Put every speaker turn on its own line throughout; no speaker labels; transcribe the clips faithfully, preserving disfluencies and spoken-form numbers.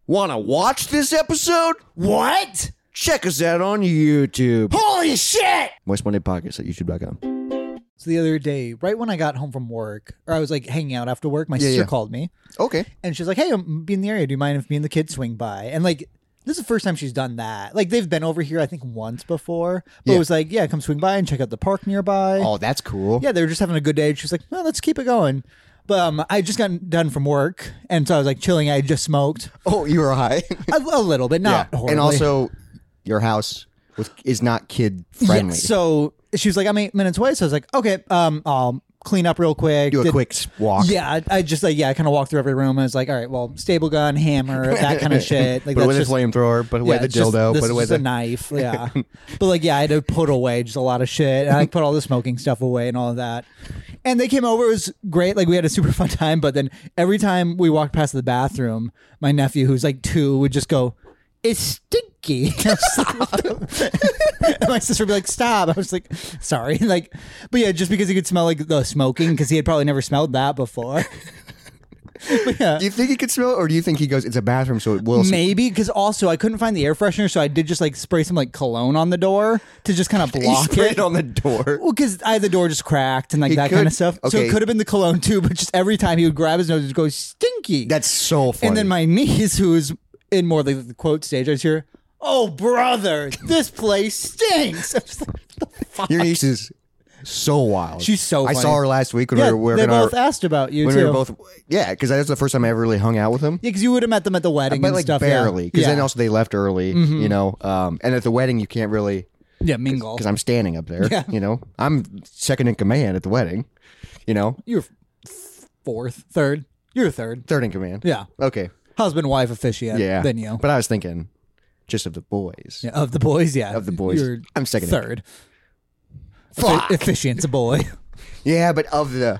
Want to watch this episode?
What?
Check us out on YouTube.
Holy shit!
Moist Monday Podcast at YouTube dot com.
So the other day, right when I got home from work, or I was like hanging out after work, my
Yeah,
sister
yeah.
called me.
Okay.
And she's like, hey, I'm be in the area. Do you mind if me and the kids swing by? And like, this is the first time she's done that. Like, they've been over here, I think, once before. But
Yeah.
it was like, yeah, come swing by and check out the park nearby.
Oh, that's cool.
Yeah, they were just having a good day. She was like, well, let's keep it going. But um, I just got done from work. And so I was like chilling. I had just smoked.
Oh, you were high.
A, a little bit, not horribly.
And also, your house with, is not kid friendly.
Yeah, so she was like, I'm eight minutes away. So I was like, okay, um, I'll clean up real quick.
Do a
Did-
quick walk.
Yeah, I, I just like, yeah, I kind of walked through every room. I was like, all right, well, stable gun, hammer, that kind of shit. Like,
Put away the
just,
flamethrower. Put away
yeah,
the
it's just-
dildo.
This
Put
is
away
just
the
a knife. Yeah. But like, yeah, I had to put away just a lot of shit. And I put all the smoking stuff away and all of that. And they came over. It was great. Like, we had a super fun time. But then every time we walked past the bathroom, my nephew, who's like two, would just go, it's stinky. And my sister would be like, stop. I was like, sorry. Like, but yeah, just because he could smell like the smoking, because he had probably never smelled that before. But yeah.
Do you think he could smell it, or do you think he goes, it's a bathroom, so it will smell?
Maybe, because also I couldn't find the air freshener, so I did just like spray some like cologne on the door to just kind of
He
block
sprayed
it.
on the door.
Well, because I the door just cracked and like
He
that
could-
kind of stuff. So
okay.
it could have been the cologne too, but just every time he would grab his nose, it would go stinky.
That's so funny.
And then my niece, who is in more like the quote stage, I was here, oh brother, this place stinks. I was like, what the fuck?
Your niece is so wild.
She's so
I
funny.
saw her last week when
Yeah,
we were
they
working
both
our,
asked about you
when
too.
we were both, yeah, because that was the first time I ever really hung out with them.
Yeah, because you would have met them at the wedding
But
and
like
stuff.
barely, because
yeah.
then also they left early, you know. Um, and at the wedding, you can't really,
yeah, mingle.
because I'm standing up there.
Yeah.
You know, I'm second in command at the wedding. You know,
You're fourth, third. You're third.
third in command.
Yeah,
Okay.
husband, wife, officiant.
Yeah.
Then you.
But I was thinking, just of the boys.
Yeah, of the boys, yeah.
Of the boys,
You're
I'm second. In,
third.
Fuck.
Officiant's a boy.
yeah, but of the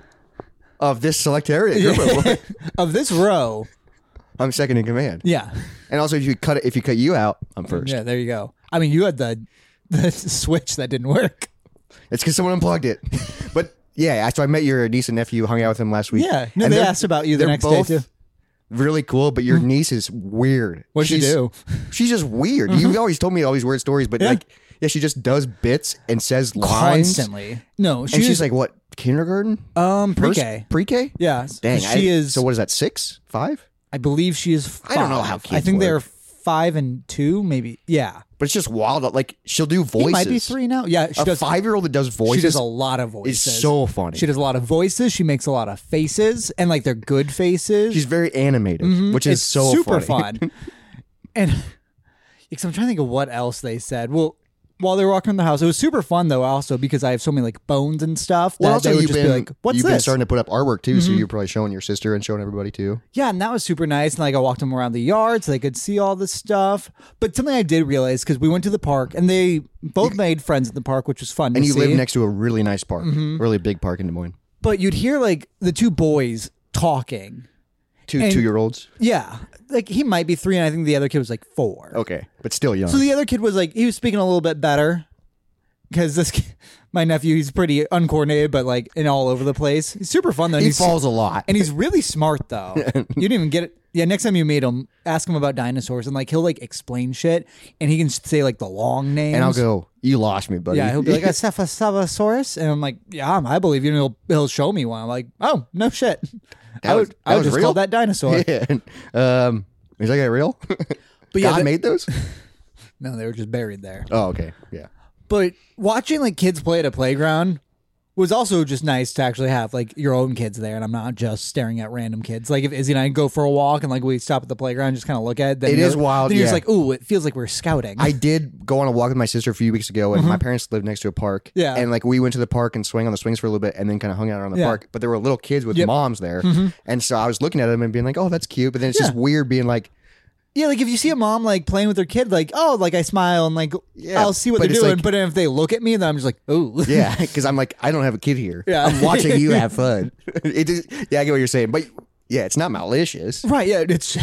of this select area, group of boys,
Of this row.
I'm second in command.
Yeah.
And also, if you cut it, if you cut you out, I'm first.
Yeah, there you go. I mean, you had the the switch that didn't work.
It's because someone unplugged it. But yeah, so I met your niece and nephew, hung out with them last week.
Yeah. No,
And
they
they're-
asked about you the
they're
next
both
day, too.
Really cool, but your niece is weird.
What'd she
She's-
do?
She's just weird. You've always told me all these weird stories, but
Yeah.
like, yeah, she just does bits and says lines.
Constantly. No,
And
she's,
she's like, what, kindergarten?
um,
First-
pre-K.
Pre-K?
Yeah.
Dang.
She
I-
is,
So what is that, six? Five?
I believe she is five.
I don't know how
I
kids
think they're
work.
five and two, maybe. Yeah.
But it's just wild. Like, she'll do voices.
He might be three now. Yeah, she
A
does.
five-year-old that does voices
She does a lot of voices.
is so funny.
She does a lot of voices. She makes a lot of faces, and like they're good faces.
She's very animated, which is
It's
so
super
funny.
fun. And because I'm trying to think of what else they said. Well, while they were walking around the house, it was super fun though. Also because I have so many like bones and stuff.
Well,
that
also
they would
you've
just
been
be like, "What's
you've
this?"
been starting to put up artwork too, so you're probably showing your sister and showing everybody too.
Yeah, and that was super nice. And like I walked them around the yard so they could see all the stuff. But something I did realize because we went to the park and they both made friends at the park, which was fun.
And
to
you
see.
live next to a really nice park,
Mm-hmm.
really big park in Des Moines.
But you'd hear like the two boys talking.
Two
And-
two-year-olds.
Yeah, like he might be three, and I think the other kid was like four.
Okay, but still young.
So the other kid was like, he was speaking a little bit better because this, kid, my nephew, he's pretty uncoordinated, but like in all over the place. He's super fun though. and
he
he's,
falls a lot.
and he's really smart though. You didn't even get it. Yeah, next time you meet him, ask him about dinosaurs, and like he'll like explain shit, and he can say like the long names.
And I'll go, you lost me, buddy.
Yeah, he'll be like a Cephalosauros, and I'm like, yeah, I believe you. And he'll he'll show me one. I'm like, oh no shit.
That
I
was-
would
that
I would
was
just
real?
call that dinosaur.
yeah. Um, is that guy real?
But yeah,
God
that-
made those?
No, they were just buried there.
Oh, okay. Yeah.
But watching like kids play at a playground was also just nice to actually have like your own kids there, and I'm not just staring at random kids. Like if Izzy and I go for a walk and like we stop at the playground, and just kind of look at it. Then
It
you're-
is wild,
Then you're just
yeah.
like, ooh, it feels like we're scouting.
I did go on a walk with my sister a few weeks ago, and my parents lived next to a park.
Mm-hmm. Yeah.
And like we went to the park and swung on the swings for a little bit, and then kind of hung out around the
Yeah.
park. But there were little kids with
Yep.
moms there, and so I was looking at them and being like, "Oh, that's cute." But then it's just
Yeah.
weird being like,
yeah, like if you see a mom like playing with her kid, like oh, like I smile and like
Yeah,
I'll see what
but
they're
it's
doing.
like-
but if they look at me, then I'm just like, ooh,
"Yeah," because I'm like, I don't have a kid here.
Yeah.
I'm watching you have fun. It is, yeah, I get what you're saying, but yeah, it's not malicious.
right? Yeah, it's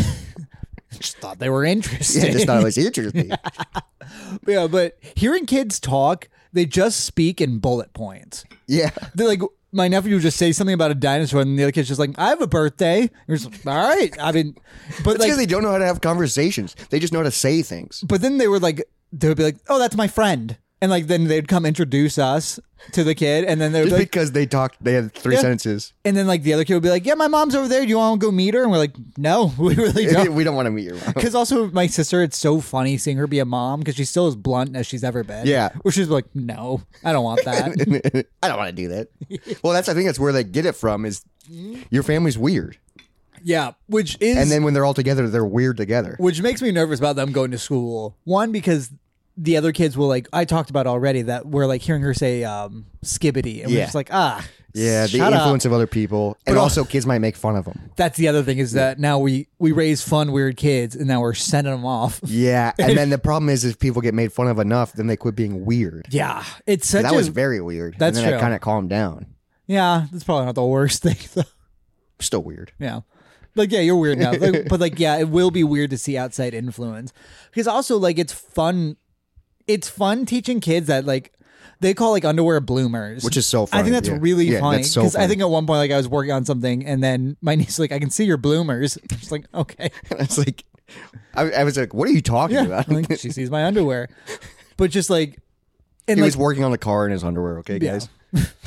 just thought they were interesting.
Yeah, I just thought it was interesting.
yeah, but hearing kids talk, they just speak in bullet points.
Yeah.
They're like my nephew would just say something about a dinosaur, and the other kid's just like, "I have a birthday." You're just like, all right. I mean, but
It's
like,
because they don't know how to have conversations. They just know how to say things.
but then they were like, they would be like, "Oh, that's my friend," and like then they'd come introduce us to the kid, and then they would
Just
be like,
because they talked, they had three
Yeah.
sentences.
and then like the other kid would be like, "Yeah, my mom's over there. Do you want to go meet her?" And we're like, "No, we really don't."
We don't want to meet your mom.
Because also my sister, it's so funny seeing her be a mom because she's still as blunt as she's ever been.
Yeah.
where she's like, "No, I don't want that."
I don't want to do that. Well, that's I think that's where they get it from. Is your family's weird,
Yeah, which is
and then when they're all together, they're weird together.
which makes me nervous about them going to school. One, because the other kids will like I talked about already that we're like hearing her say um, skibbity, and we're
Yeah.
just like, ah,
Yeah, the
shut
influence
up.
of other people, and
But al-
also kids might make fun of them.
That's the other thing is that now we we raise fun weird kids, and now we're sending them off.
Yeah, and then the problem is, if people get made fun of enough, then they quit being weird.
Yeah, it's such
That
a
was very weird.
That's
and then
true.
I kind of calmed down.
yeah. That's probably not the worst thing though.
Still weird.
Yeah. Like, yeah, you're weird now. Like, but, like, yeah, it will be weird to see outside influence. Because also, like, it's fun. It's fun teaching kids that, like, they call, like, underwear bloomers.
Which is so
I
funny,
think that's
yeah.
really
Yeah,
funny.
that's so
Because I
funny.
think at one point, like, I was working on something, and then my niece was like, I can see your bloomers. I'm just like, okay.
It's like, I, I was like, what are you talking
Yeah.
about?
Like, she sees my underwear. But just, like, and,
he
like,
was working on the car in his underwear, okay,
yeah.
guys?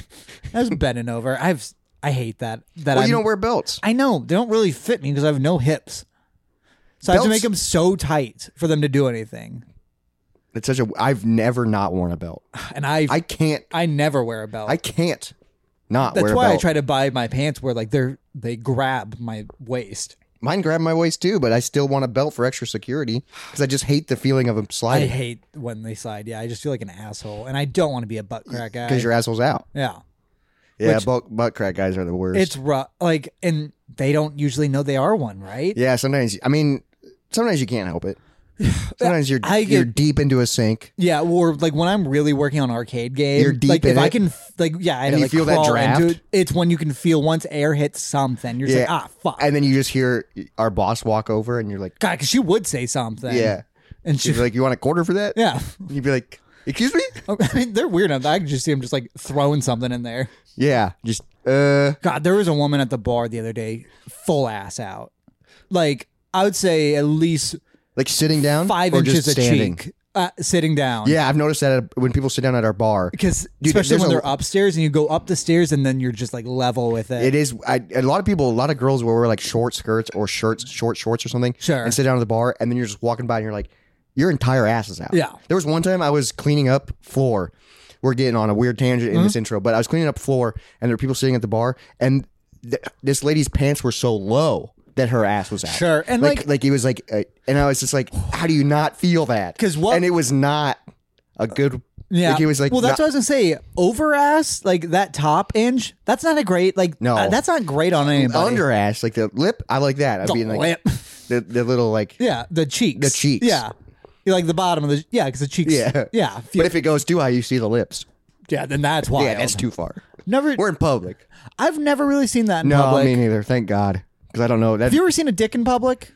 I was bending over. I've, I hate that. That
Well,
I'm,
you don't wear belts.
I know. They don't really fit me because I have no hips. So I have to
Belts-
make them so tight for them to do anything.
It's such a. I've never not worn a belt.
And I
I can't.
I never wear a belt.
I can't not
That's
wear a
why I
belt.
try to buy my pants where like they're they grab my waist.
Mine grab my waist too, but I still want a belt for extra security because I just hate the feeling of them
I
sliding
hate when they slide. Yeah, I just feel like an asshole, and I don't want to be a butt crack guy.
because your asshole's out.
yeah,
Yeah,
Which-
butt, butt crack guys are the worst.
it's rough. Like, and they don't usually know they are one, right?
yeah, sometimes. I mean, sometimes you can't help it. Sometimes you're
I get-
you're deep into a sink.
Yeah, or like when I'm really working on arcade game,
You're deep
like
in
if I
it.
can, like yeah, I had
And
to,
you
like,
feel that
crawl
draft.
into it. It's when you can feel once air hits something, you're just
Yeah,
like, ah, fuck,
and then you just hear our boss walk over, and you're like,
God, because she would say something,
yeah,
and she,
she's like, you want a quarter for that?
yeah.
You'd be like, excuse me?
I mean, they're weird enough. I can just see them just like throwing something in there.
Yeah, just uh,
God, there was a woman at the bar the other day, full ass out. Like, I would say at least
like sitting down,
five
or
inches
just
of
standing.
cheek uh, sitting down.
Yeah, I've noticed that at- when people sit down at our bar.
Because
Dude,
especially
there's
when
a-
they're upstairs and you go up the stairs and then you're just like level with it.
It is. I, a lot of people, a lot of girls will wear like short skirts or shirts, short shorts or something,
Sure.
and sit down at the bar, and then you're just walking by, and you're like, your entire ass is out.
Yeah.
There was one time I was cleaning up floor. We're getting on a weird tangent in this
Mm-hmm.
intro, but I was cleaning up floor, and there were people sitting at the bar, and th- this lady's pants were so low that her ass was out.
Sure, and,
like,
like-
like it was like, uh, and I was just like, how do you not feel that?
'Cause what-
And it was not a good.
Yeah.
Like it was like
well, that's
not-
what I was gonna say. Over ass, like that top inch, that's not a great like.
No.
uh, that's not great on anybody.
under ass, like the lip. I like that. I'd
the
be like
lip.
the the little like.
Yeah, the cheeks.
The cheeks.
Yeah, you like the bottom of the yeah, because the cheeks.
Yeah.
yeah,
But if it goes too high, you see the lips.
yeah. Then that's wild.
Yeah, that's too far.
Never.
We're in public.
I've never really seen that in
No,
public.
me neither. Thank God, because I don't know that.
Have you ever seen a dick in public?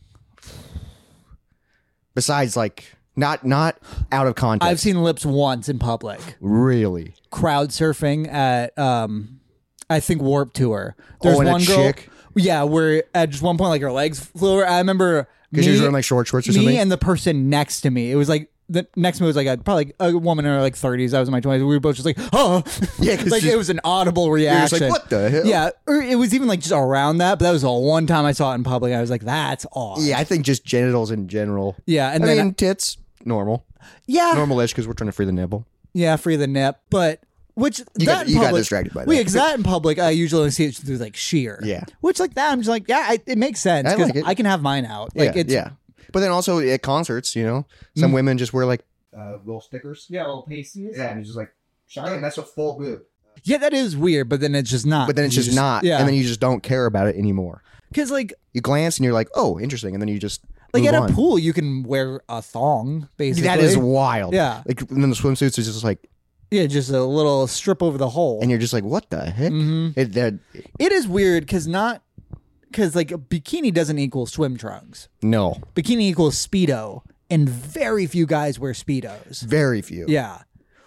Besides, like not not out of context.
I've seen lips once in public.
really.
Crowd surfing at um, I think Warp Tour. There's
Oh, and a
one girl.
chick?
Yeah, where at just one point like her legs flew over. I remember
Because she was
me-
wearing like short shorts or
me
something.
and the person next to me. It was like the next to me was like a probably a woman in her like thirties. I was in my twenties. We were both just like, oh,
Yeah, 'cause
like
just-
it was an audible
You're
reaction.
just like, what the hell?
Yeah, or it was even like just around that. But that was the one time I saw it in public. I was like, that's odd.
Yeah, I think just genitals in general.
yeah, and
I
then
mean, tits normal,
yeah,
normal-ish because we're trying to free the nipple.
yeah, free the nip, but. Which
You
that
got-
in
you got
public,
distracted by
Well,
that.
because that in public, I usually only see it through like sheer.
Yeah.
Which like that, I'm just like, yeah, I, it makes sense
I
because
like it.
I can have mine out. Like
yeah,
it's
yeah. But then also at concerts, you know, some women just wear like uh, little stickers.
yeah, little pasties.
Yeah, and it's just like shine. And that's a full boob.
Yeah, that is weird, but then it's just not.
But then it's
You
just, not.
Yeah,
And then you just don't care about it anymore.
because like
You glance and you're like, oh, interesting. And then you just
like
move
at
on.
a pool, you can wear a thong. Basically,
That is wild.
Yeah.
Like, and then the swimsuits is just like,
yeah, just a little strip over the hole.
and you're just like, what the heck?
Mhm.
It, that,
It is weird because not because like a bikini doesn't equal swim trunks.
no,
Bikini equals speedo, and very few guys wear speedos.
very few.
Yeah,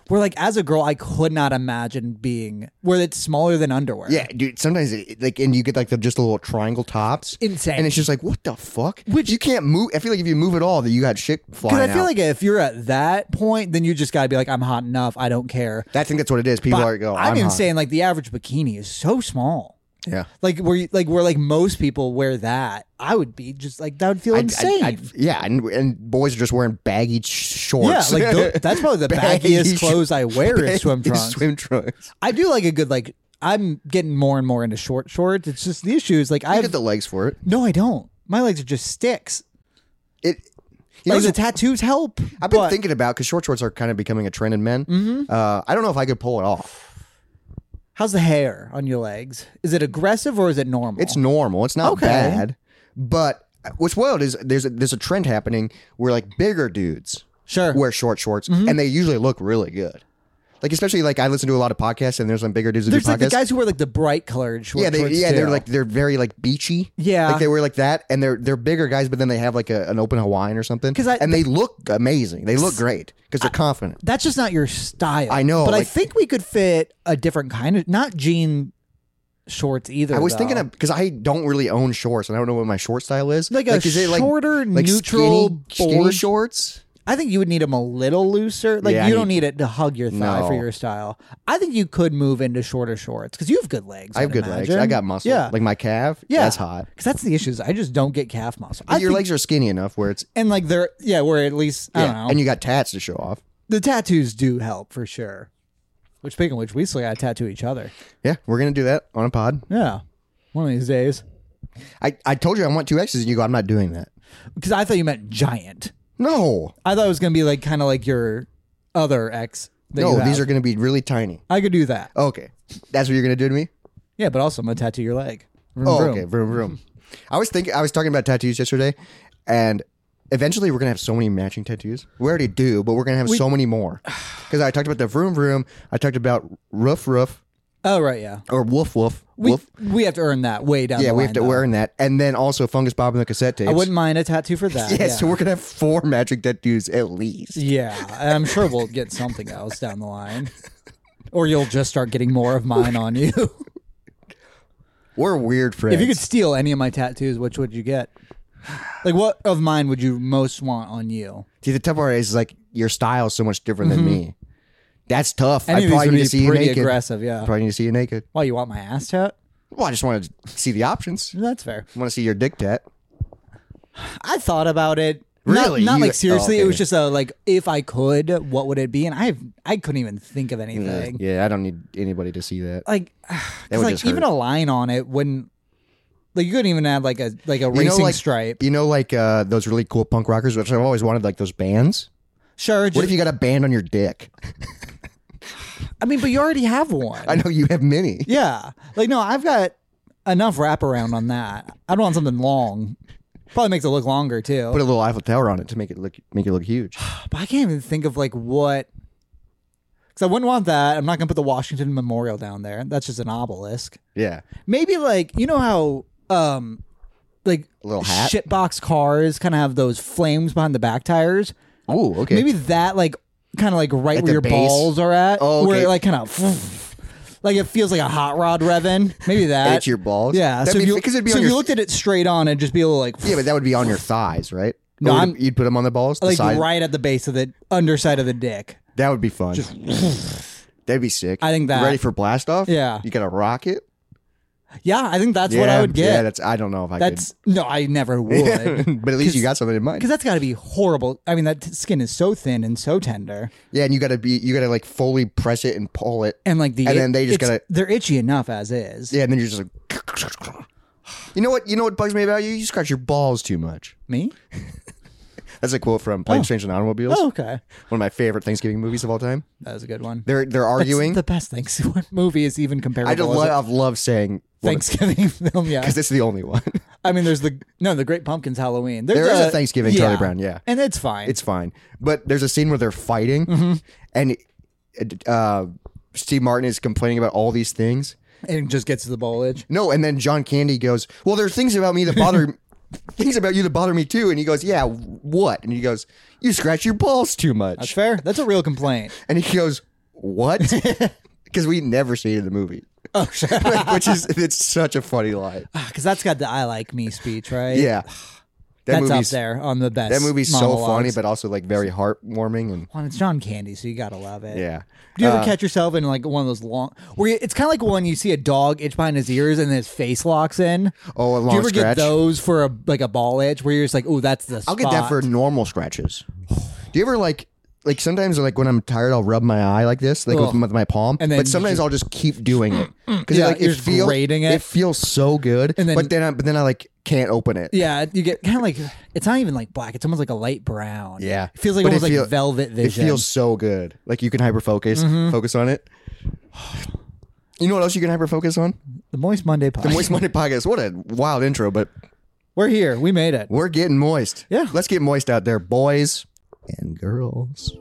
Where like as a girl, I could not imagine being where it's smaller than underwear.
Yeah, dude. Sometimes it, like, and you get like the just the little triangle tops,
Insane.
and it's just like, what the fuck?
Which-
you can't move. I feel like if you move at all, that you got shit flying
Because I feel
out.
like if you're at that point, then you just gotta be like, I'm hot enough. I don't care.
I think that's what it is. People
But
are go.
I'm
I'm
even
hot.
saying like the average bikini is so small.
Yeah.
Like where you, like where like most people wear that, I would be just like that would feel
I'd-
insane.
I'd- I'd- yeah, and, and boys are just wearing baggy sh-
yeah,
shorts.
like tho- that's probably the
Baggy
baggiest
sh-
clothes I wear is
baggy
swim trunks.
Swim trunks.
I do like a good like. I'm getting more and more into short shorts. It's just the issue is like I
I
have,
get the legs for it.
no, I don't. My legs are just sticks.
It. You
Like
know,
the tattoos help.
I've been
but-
thinking about because short shorts are kind of becoming a trend in men. Mm-hmm. Uh, I don't know if I could pull it off.
How's the hair on your legs? Is it aggressive or is it normal?
It's normal. It's not
Okay.
bad. But what's wild is there's a, there's a trend happening where like bigger dudes
sure.
wear short shorts
Mm-hmm.
and they usually look really good. Like especially like I listen to a lot of podcasts and there's some bigger dudes that
There's
do
like
podcasts.
the guys who wear like the bright colored short
yeah, they,
shorts
yeah, they're
too.
like they're very like beachy.
Yeah.
like they wear like that, and they're they're bigger guys, but then they have like a, an open Hawaiian or something.
'Cause I-
and they look amazing. They look great because they're confident.
That's just not your style.
I know,
but I
like-
think we could fit a different kind of not jean shorts either.
I was
though.
thinking of because I don't really own shorts, and I don't know what my short style is.
Like a
is it like
shorter,
like
neutral
skinny, skinny
board-
shorts?
I think you would need them a little looser. Like
Yeah, I
you don't
need-
need it to hug your thigh for
No.
your style. I think you could move into shorter shorts because you have good legs.
I have
I'd
good legs.
imagine.
I got muscle.
Yeah,
like my calf.
yeah,
that's hot.
Because that's the issue. Is I just don't get calf muscle. I
But your
think-
legs are skinny enough where it's
and like they're yeah, where at least I
yeah,
don't know.
and you got tats to show off.
The tattoos do help for sure. Which speaking of which, we still got to tattoo each other.
Yeah, we're gonna do that on a pod.
Yeah, one of these days.
I, I told you I want two X's, and you go, I'm not doing that.
Because I thought you meant giant.
No,
I thought it was gonna be like kind of like your other X. That
no,
you have.
these are gonna be really tiny.
I could do that.
Okay, that's what you're gonna do to me.
Yeah, but also I'm gonna tattoo your leg. Vroom,
Oh,
vroom.
okay, vroom vroom. I was thinking, I was talking about tattoos yesterday, and eventually we're gonna have so many matching tattoos. We already do, but we're gonna have so many more. Because I talked about the vroom vroom. I talked about roof roof
Oh right, yeah.
or woof woof
We,
woof.
we have to earn that way down.
Yeah,
the
we
line,
have to
though.
earn that, and then also fungus bob and the cassette tapes.
I wouldn't mind a tattoo for that.
Yeah,
Yeah,
so we're gonna have four matching tattoos at least.
yeah. And I'm sure we'll get something else down the line, or you'll just start getting more of mine on you.
We're weird friends.
If you could steal any of my tattoos, which would you get? Like, what of mine would you most want on you?
See, the tough part is like your style is so much different than me. That's tough.
Any
I
of these
probably
would
need
be
to see you
pretty
naked.
aggressive. Yeah.
Probably need to see you naked.
Why you want my ass tat?
Well, I just want to see the options.
That's fair.
I want to see your dick tat.
I thought about it. Not-
Really?
Not,
You-
like seriously.
oh, okay.
It was just a like, if I could, what would it be? And I have, I couldn't even think of anything.
Yeah, I don't need anybody to see that.
Like, 'cause,
would
like
just
even
hurt.
a line on it wouldn't. Like you couldn't even add like a like a
You know,
racing
like,
stripe.
You know, like uh, those really cool punk rockers, which I've always wanted, like those bands.
Sure.
What
Just,
if you got a band on your dick?
I mean, but you already have one.
I know you have many.
Yeah. Like no, I've got enough wraparound on that. I don't want something long. Probably makes it look longer too.
Put a little Eiffel Tower on it to make it look make it look huge.
But I can't even think of like what. Because I wouldn't want that. I'm not gonna put the Washington Memorial down there. That's just an obelisk.
Yeah,
Maybe like you know how um like
a little hat.
shitbox cars kind of have those flames behind the back tires.
Oh, okay.
Maybe that like kind of like right
At
where
the
your
base?
balls are at.
Oh,
Where
okay.
it like kind of like it feels like a hot rod revving. Maybe that.
It's your balls.
Yeah.
That'd
So if
be-
you,
because it'd be
so
on
if you
your
looked at it straight on, it'd just be a little like
yeah, but that would be on your thighs, right?
No,
Or would
I'm-
it- you'd put them on the balls. The
like
side?
right at the base of the underside of the dick.
That would be fun. That'd be sick.
I think that-
ready for blast off.
Yeah.
you got a rocket.
Yeah, I think that's
yeah,
what I would
Yeah,
get.
that's. I don't know if I
that's no, I never would.
could. But at least you got something in mind.
Because that's got to be horrible. I mean, that t- skin is so thin and so tender,
Yeah, and you got to be. You got to like fully press it and pull it.
and like the
And then they just
it's-
gotta-
they're itchy enough as is.
Yeah, and then you're just like. You know what? You know what bugs me about you? You scratch your balls too much.
Me?
That's a quote from Planes, Trains, and Automobiles.
Oh, okay,
One of my favorite Thanksgiving movies of all time.
that was a good one.
They're they're
That's
arguing.
the best Thanksgiving movie is even comparable.
I just
as a
love love saying
Thanksgiving film. Yeah,
because it's the only one.
I mean, there's the no, the Great Pumpkin's Halloween. There's
There is a Thanksgiving Charlie Brown, yeah.
and it's fine.
It's fine. But there's a scene where they're fighting,
Mm-hmm.
and uh, Steve Martin is complaining about all these things.
and it just gets to the bulge.
No, and then John Candy goes, "Well, there are things about me that bother things about you that bother me too." And he goes, "Yeah, what?" And he goes, "You scratch your balls too
That's
much."
fair. That's a real complaint.
And he goes, what? Because we never see it in the movie.
Oh, sure.
Like, which is, it's such a funny line.
Because that's got the I like me speech, right?
Yeah. That
That's up
movie's,
there on the best.
that movie's so
monologues.
funny, but also like very heartwarming. And
Well, it's John Candy, so you gotta love it.
yeah.
Do you ever
Uh,
catch yourself in like one of those long, where you, it's kind of like when you see a dog itch behind his ears and his face locks in?
Oh, a
Do
long
you ever
scratch?
get those for a like a ball itch where you're just like, oh, that's the spot.
I'll get that for normal scratches. Do you ever like, like sometimes like when I'm tired, I'll rub my eye like this, like
Ugh.
with, with my palm.
And then
but sometimes
you-
I'll just keep doing it because
Yeah,
like
you're
it
just
feels
grating it.
It feels so good.
And then-
but then I, but then I like can't open it.
Yeah, you get kind of like it's not even like black; it's almost like a light brown.
Yeah.
it feels like
But it
almost
feel-
like velvet
It
vision.
feels so good. Like you can hyper focus,
Mm-hmm.
focus on it. You know what else you can hyper focus on?
the Moist Monday podcast.
The Moist Monday podcast. What a wild intro, but
We're here. We made it.
we're getting moist.
Yeah.
Let's get moist out there, boys and girls.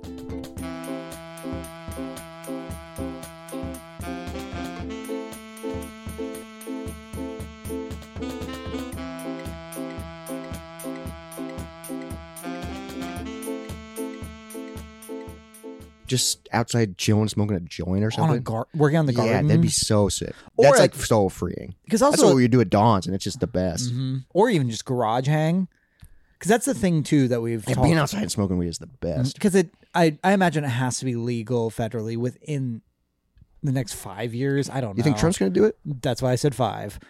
Just outside chilling, smoking a joint or
On
something.
a gar- working on the garden.
Yeah, that'd be so sick.
Or
That's
a-
like so freeing.
because
That's
also
what we do at Dawn's, and it's just the best.
Mhm. or even just garage hang. Because that's the thing too that we've
Yeah,
talked
being outside and smoking weed is the best.
because it I, I imagine it has to be legal federally within the next five years. I don't know.
You think Trump's going to do it?
That's why I said five.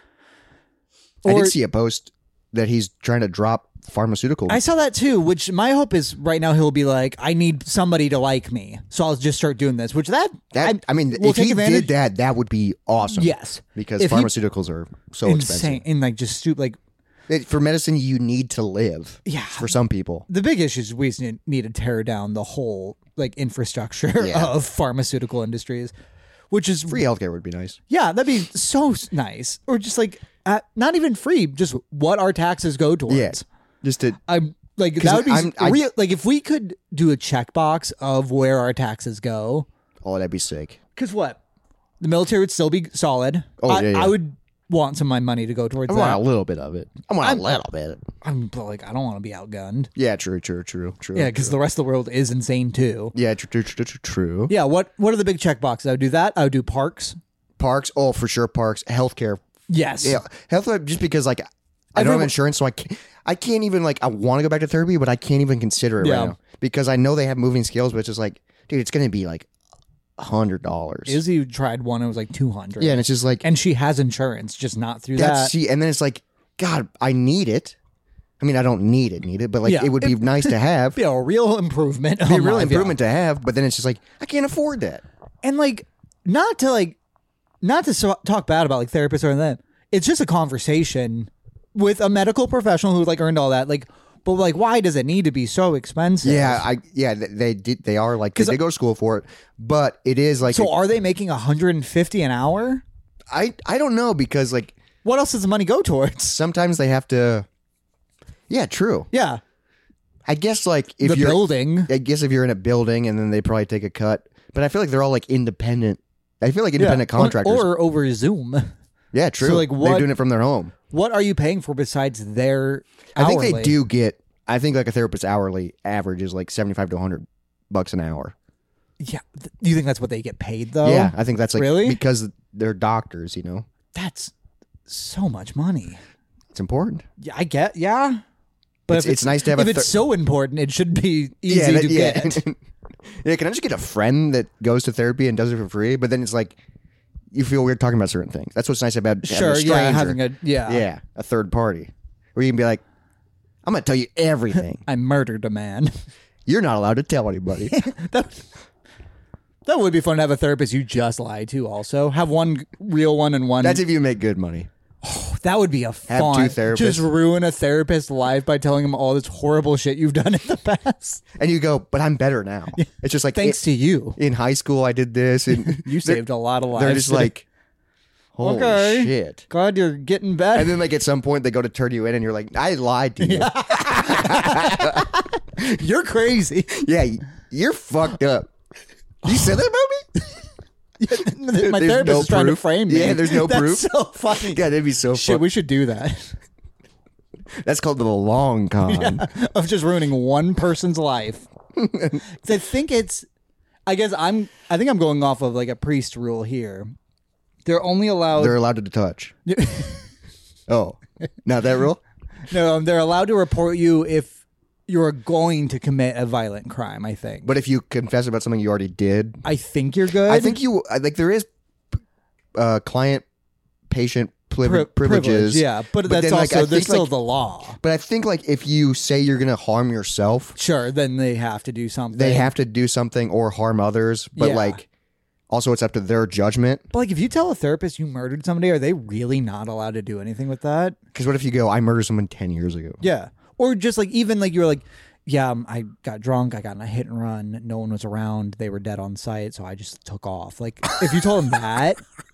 I
Or
did see a post that he's trying to drop pharmaceutical.
I saw that too, which my hope is right now he'll be like, I need somebody to like me, so I'll just start doing this. Which that
that, I, mean,
we'll
if
take
he
advantage-
did that, that would be awesome.
yes,
Because
If he-
pharmaceuticals are so
insane
expensive.
and like just stupid. Like
It- for medicine, you need to live.
Yeah.
For some people.
the big issue is we need, need to tear down the whole like infrastructure
Yeah.
of pharmaceutical industries, which is
Free healthcare would be nice.
yeah, that'd be so s- nice. Or just like uh, not even free, just what our taxes go towards.
Yeah. Just to.
I'm like
'Cause
that would be
I'm- I-
real. Like if we could do a checkbox of where our taxes go,
Oh, that'd be sick.
because what the military would still be solid.
Oh,
I,
yeah, yeah.
I would want some of my money to go towards
I
that.
want a little bit of it. I want
I'm-
a little bit.
I'm but, like I don't want to be outgunned.
Yeah, true, true, true, true.
Yeah, because the rest of the world is insane too.
Yeah, true, true, true, true, true.
Yeah, what what are the big checkboxes? I would do that. I would do parks.
Parks. Oh, for sure. Parks. Healthcare.
Yes.
Yeah, healthcare. Just because, like, I don't have
Everyone-
insurance, so I can't. I can't even like. I want to go back to therapy, but I can't even consider it
Yeah.
right now because I know they have moving scales, but it's just like, dude, it's gonna be like a hundred dollars.
Izzy tried one. It was like two hundred.
Yeah, and it's just like
and she has insurance, just not through
that's
that.
see, and then it's like, God, I need it. I mean, I don't need it, need it, but like
Yeah.
it would be nice to have.
Be a real improvement.
Be a
on
real
life, yeah.
improvement to have, but then it's just like I can't afford that.
And like, not to like, not to so- talk bad about like therapists or that. It's just a conversation with a medical professional who like earned all that. Like, but like, why does it need to be so expensive?
Yeah, I yeah they, they did they are like
'Cause
they go to school for it, but it is like
So are they making one hundred fifty an hour?
I I don't know because like
What else does the money go towards?
sometimes they have to. Yeah, true.
Yeah,
I guess like if
the
you're
building.
I guess if you're in a building and then they probably take a cut, but I feel like they're all like independent. I feel like independent
Yeah.
contractors.
or over Zoom.
yeah, true.
so, like,
they're
what-
doing it from their home.
What are you paying for besides their?
I think they
hourly?
do get. I think like a therapist's hourly average is like seventy five to hundred bucks an hour.
Yeah, th- do you think that's what they get paid though?
Yeah, I think that's like
Really?
because they're doctors. You know,
that's so much money.
it's important.
Yeah, I get. Yeah, but
It's-
if
it's nice to have
if
a
it's
thir-
so important, it should be easy
yeah, that-
to
yeah.
get.
yeah, can I just get a friend that goes to therapy and does it for free? But then it's like you feel weird talking about certain things. That's what's nice about having
Sure,
a
yeah,
stranger.
having a yeah.
yeah, a third party where you can be like, I'm gonna tell you everything.
I murdered a man.
You're not allowed to tell anybody.
that, that would be fun to have a therapist you just lie to. Also, have one real one and one.
That's if you make good money.
that would be a
Have
fun.
two therapists.
Just ruin a therapist's life by telling him all this horrible shit you've done in the past.
And you go, but I'm better now. It's just like
Thanks to you,
in, in high school I did this, and
you
they're-
saved a lot of lives.
They're just like, holy
Okay.
shit.
God, you're getting better.
And then like at some point they go to turn you in, and you're like, I lied to you.
You're crazy.
Yeah, you're fucked up. You said that about me?
My
There's
therapist
no
is trying to
proof.
frame me.
Yeah, there's no
That's
proof.
So funny.
God, that'd be so
Shit,
fun.
we should do that.
That's called the long con.
Of just ruining one person's life. 'Cause I think it's, I guess I'm. I think I'm going off of like a priest rule here. They're only allowed.
They're allowed to touch. Oh, not that rule?
No, um, they're allowed to report you if you're going to commit a violent crime. I think.
But if you confess about something you already did,
I think you're good.
I think you I like there is uh, client patient priv-
Pri-
privileges.
privilege, yeah, but,
But
that's
then, like,
also
I
there's
think,
still
like-
the law.
But I think like if you say you're gonna harm yourself,
Sure, then they have to do something.
they have to do something or harm others. But
Yeah.
like also it's up to their judgment.
But like, if you tell a therapist you murdered somebody, are they really not allowed to do anything with that?
Because what if you go, I murdered someone ten years ago?
Yeah, or just like even like you're like, yeah, um, I got drunk, I got in a hit and run, no one was around, they were dead on site, so I just took off. Like, if you told them that,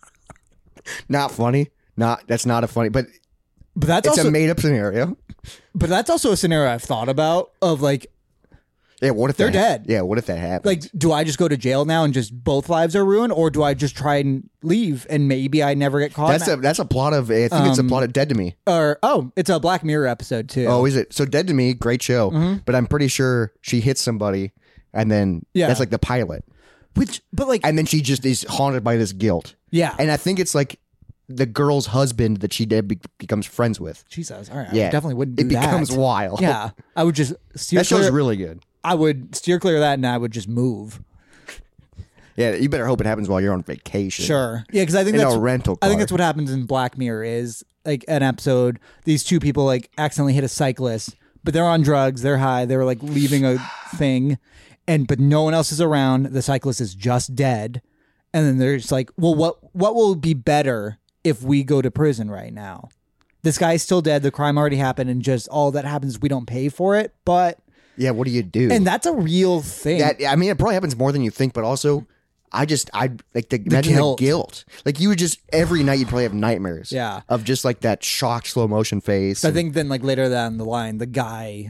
Not funny. Not that's not a funny. But
but that's
it's
also
a made up scenario.
but that's also a scenario I've thought about of like.
Yeah. What if
They're
that,
dead.
Yeah. What if that happens?
Like, do I just go to jail now and just both lives are ruined, or do I just try and leave and maybe I never get caught?
that's a that's a plot of. I think it's a
Um,
plot of Dead to Me.
or oh, it's a Black Mirror episode too.
Oh, is it? So Dead to Me, great show.
Mm-hmm.
But I'm pretty sure she hits somebody, and then
Yeah.
that's like the pilot,
which but like
and then she just is haunted by this guilt.
yeah,
And I think it's like the girl's husband that she did be- becomes friends with.
Jesus, all right,
Yeah,
I definitely wouldn't do
It becomes
that.
wild.
Yeah, I would just steer
that show's
clear.
really good.
I would steer clear of that, and I would just move.
Yeah, you better hope it happens while you're on vacation.
Sure, yeah, because I think
In
that's
a rental
I think
car.
that's what happens in Black Mirror is like an episode. These two people like accidentally hit a cyclist, but they're on drugs. They're high. They were like leaving a thing, and but no one else is around. The cyclist is just dead, and then they're just like, well, what what will be better if we go to prison right now? This guy's still dead. The crime already happened, and just all that happens is we don't pay for it. But
Yeah, what do you do?
and that's a real thing.
that I mean, it probably happens more than you think, but also. I just I like the, imagine
guilt.
the guilt. Like you would just every night you'd probably have nightmares.
Yeah.
Of just like that shocked slow motion face.
So I think then like later down the line, the guy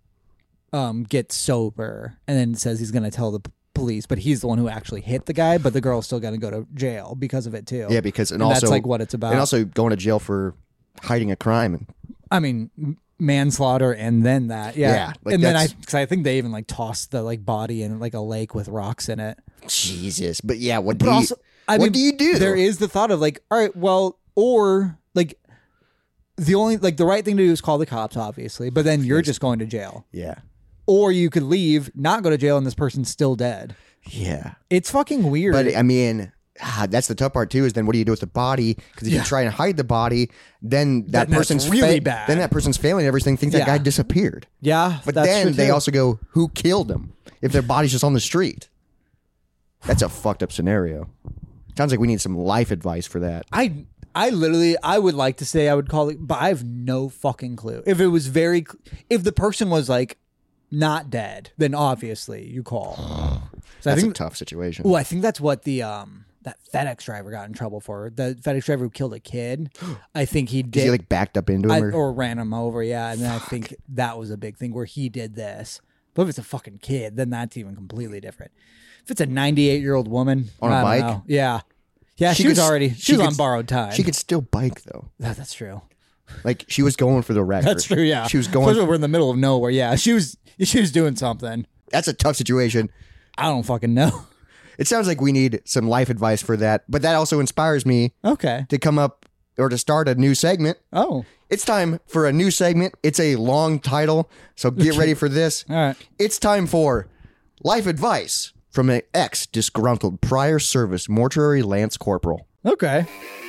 um gets sober and then says he's gonna tell the p- police, but he's the one who actually hit the guy, but the girl's still gonna go to jail because of it too.
Yeah, because and,
And
also
that's like what it's about.
and also going to jail for hiding a crime. And
I mean m- manslaughter and then that. Yeah.
Yeah, like
and then I
that's-
because I think they even like tossed the like body in like a lake with rocks in it.
Jesus, but yeah, what
But
do
also,
you,
I
what
mean,
do you do?
There is the thought of like, all right, well, or like the only like the right thing to do is call the cops, obviously, but then you're just going to jail.
yeah,
Or you could leave, not go to jail, and this person's still dead.
yeah.
It's fucking weird.
But I mean, ah, that's the tough part too. Is then what do you do with the body? Because if
Yeah.
you try and hide the body, then that
Then that's
person's
really
fa-
bad.
Then that person's family and everything think that
Yeah.
guy disappeared.
yeah,
But
that's
then
true,
they
too.
also go, who killed him? If their body's just on the street, that's a fucked up scenario. Sounds like we need some life advice for that.
I I literally I would like to say I would call it, but I have no fucking clue. If it was very, cl- if the person was like not dead, then obviously you call. So I
That's
think.
a tough situation.
Oh, I think that's what the um that FedEx driver got in trouble for. The FedEx driver who killed a kid. I think he
Is
did.
he like backed up into
I,
him? Or,
or ran him over, yeah. And then I think that was a big thing where he did this. But if it's a fucking kid, then that's even completely different. If it's a ninety-eight year old woman
On a
I don't
bike?
know. yeah, yeah, she,
She
was
could-
already
she
she, was
could-
on borrowed time.
she could still bike though.
That- that's true.
Like she was going for the record.
That's true. Yeah,
She was going.
Especially when we're in the middle of nowhere. Yeah, she was. She was doing something.
That's a tough situation.
I don't fucking know.
It sounds like we need some life advice for that. But that also inspires me
Okay.
to come up or to start a new segment.
Oh,
It's time for a new segment. It's a long title, so get ready for this.
all right.
It's time for life advice from an ex-disgruntled prior service mortuary lance corporal.
Okay.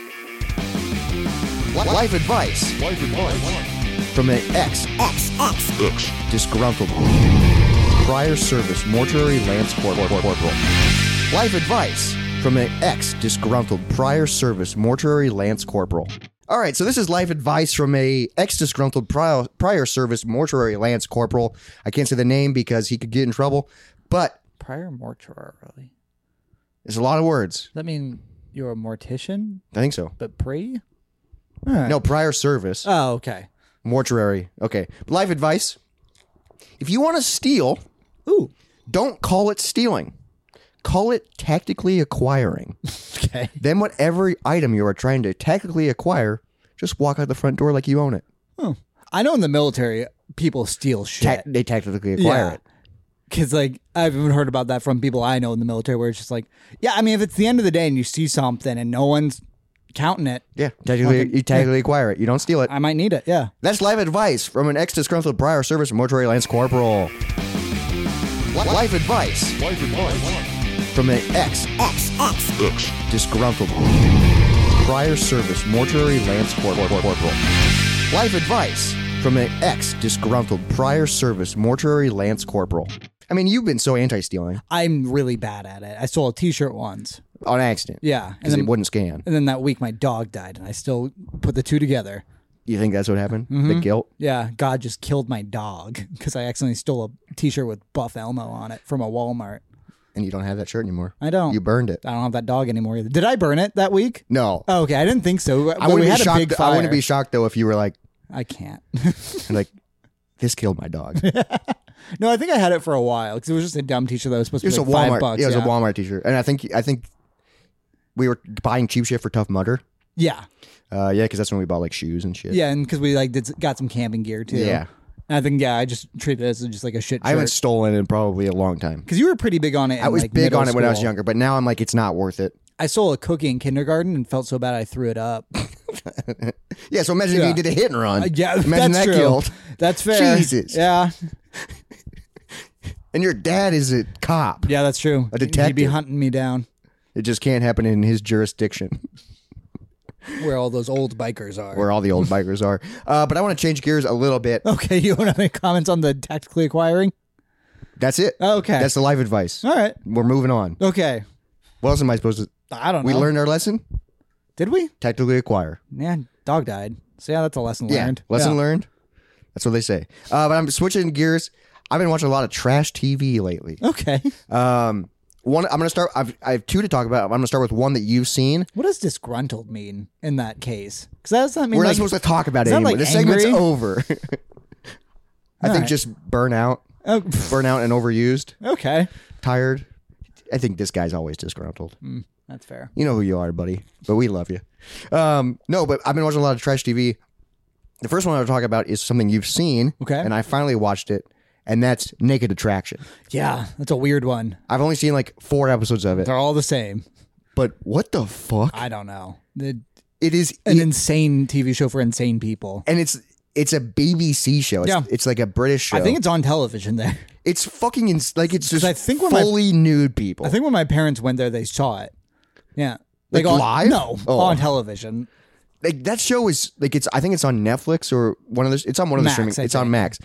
Li- Life advice. Life advice from an ex ex ex disgruntled prior service mortuary lance cor- cor- corporal. Life advice from an ex disgruntled prior service mortuary lance corporal. All right, so this is life advice from a ex disgruntled prior prior service mortuary lance corporal. I can't say the name because he could get in trouble, but
Prior mortuary.
it's a lot of words.
Does that mean you're a mortician,
I think so.
but pre? All right.
No, prior service.
Oh, okay.
Mortuary. Okay. Life advice. If you want to steal,
Ooh.
don't call it stealing. Call it tactically acquiring.
Okay.
Then whatever item you are trying to tactically acquire, just walk out the front door like you own it.
Oh. I know in the military, people steal shit.
Ta- they tactically acquire
Yeah.
it.
Because, like, I've even heard about that from people I know in the military where it's just like, yeah, I mean, if it's the end of the day and you see something and no one's counting it,
Yeah, technically,
Okay.
you technically acquire it. You don't steal it.
I might need it. Yeah.
That's life advice from an ex-disgruntled prior service mortuary lance corporal. Li- Life advice
Life advice.
from an ex
X.
disgruntled prior service mortuary lance cor- cor- corporal. Life advice from an ex disgruntled prior service mortuary lance corporal. I mean, you've been so anti-stealing
I'm really bad at it. I stole a T-shirt once.
on accident.
Yeah. And
Because it
then,
wouldn't scan.
and then that week my dog died and I still put the two together.
You think that's what happened?
Mm-hmm.
The guilt?
Yeah, God just killed my dog because I accidentally stole a T-shirt with Buff Elmo on it from a Walmart.
And you don't have that shirt anymore.
I don't.
You burned it.
I don't have that dog anymore either. Did I burn it that week?
No.
Oh, okay, I didn't think so.
I
But
wouldn't
we
be
had a
shocked.
big
th-
fire.
I wouldn't be shocked though if you were like,
I can't.
like, this killed my dog.
No, I think I had it for a while because it was just a dumb T-shirt that was supposed
It was
to
a
be like
Walmart.
five bucks.
yeah, it was
yeah.
a Walmart T-shirt, and I think I think we were buying cheap shit for Tough Mudder.
Yeah,
Uh, yeah, because that's when we bought like shoes and shit.
yeah, and because we like did got some camping gear too.
Yeah.
And I think yeah, I just treated it as just like a shit
I haven't
shirt
stolen in probably a long time.
because you were pretty big on it. In,
I was
like,
big
middle
on it when I was
school.
younger, but now I'm like, it's not worth it.
I stole a cookie in kindergarten and felt so bad I threw it up.
Yeah, so imagine
Yeah.
if you did a hit and run.
Uh, yeah,
imagine
that's
that
true.
guilt.
That's fair.
Jesus.
Yeah,
And your dad is a cop.
yeah, that's true.
A
He'd be
detective.
hunting me down
It just can't happen in his jurisdiction,
where all those old bikers are.
where all the old bikers are. Uh, but I want to change gears a little bit.
Okay, you don't have any comments on the tactically acquiring?
That's it.
Okay.
That's the life advice.
All right.
We're moving on.
Okay.
What else am I supposed to?
I don't know.
We learned our lesson.
Did we?
Technically acquire.
Yeah, dog died. So yeah, that's a lesson
Yeah.
learned.
Lesson
Yeah.
learned. That's what they say. Uh, but I'm switching gears. I've been watching a lot of trash T V lately.
Okay.
Um, one. I'm gonna start. I've, I have two to talk about. I'm gonna start with one that you've seen.
What does disgruntled mean in that case? Because that doesn't mean
We're
like,
not supposed to talk about it
is that
anymore.
like
the segment's
angry?
over. I think
Alright.
just burnout,
Oh, pff,
burnout and overused,
okay.
tired. I think this guy's always disgruntled.
Mm, that's fair.
You know who you are, buddy. But we love you. Um, no, but I've been watching a lot of trash T V. The first one I want to talk about is something you've seen.
Okay.
And I finally watched it, and that's Naked Attraction.
Yeah, that's a weird one.
I've only seen like four episodes of it.
They're all the same.
But what the fuck?
I don't know. The,
It is
an
it-
insane T V show for insane people.
and it's it's a B B C show. It's,
Yeah.
it's like a British show.
I think it's on television there.
it's fucking ins- like it's just
I think when my-
fully nude people.
I think when my parents went there, they saw it. Yeah.
Like
on,
live?
No,
Oh.
on television.
like that show is like it's. I think it's on Netflix or one of the. It's on one of the
Max,
streaming.
I
It's on
think.
Max.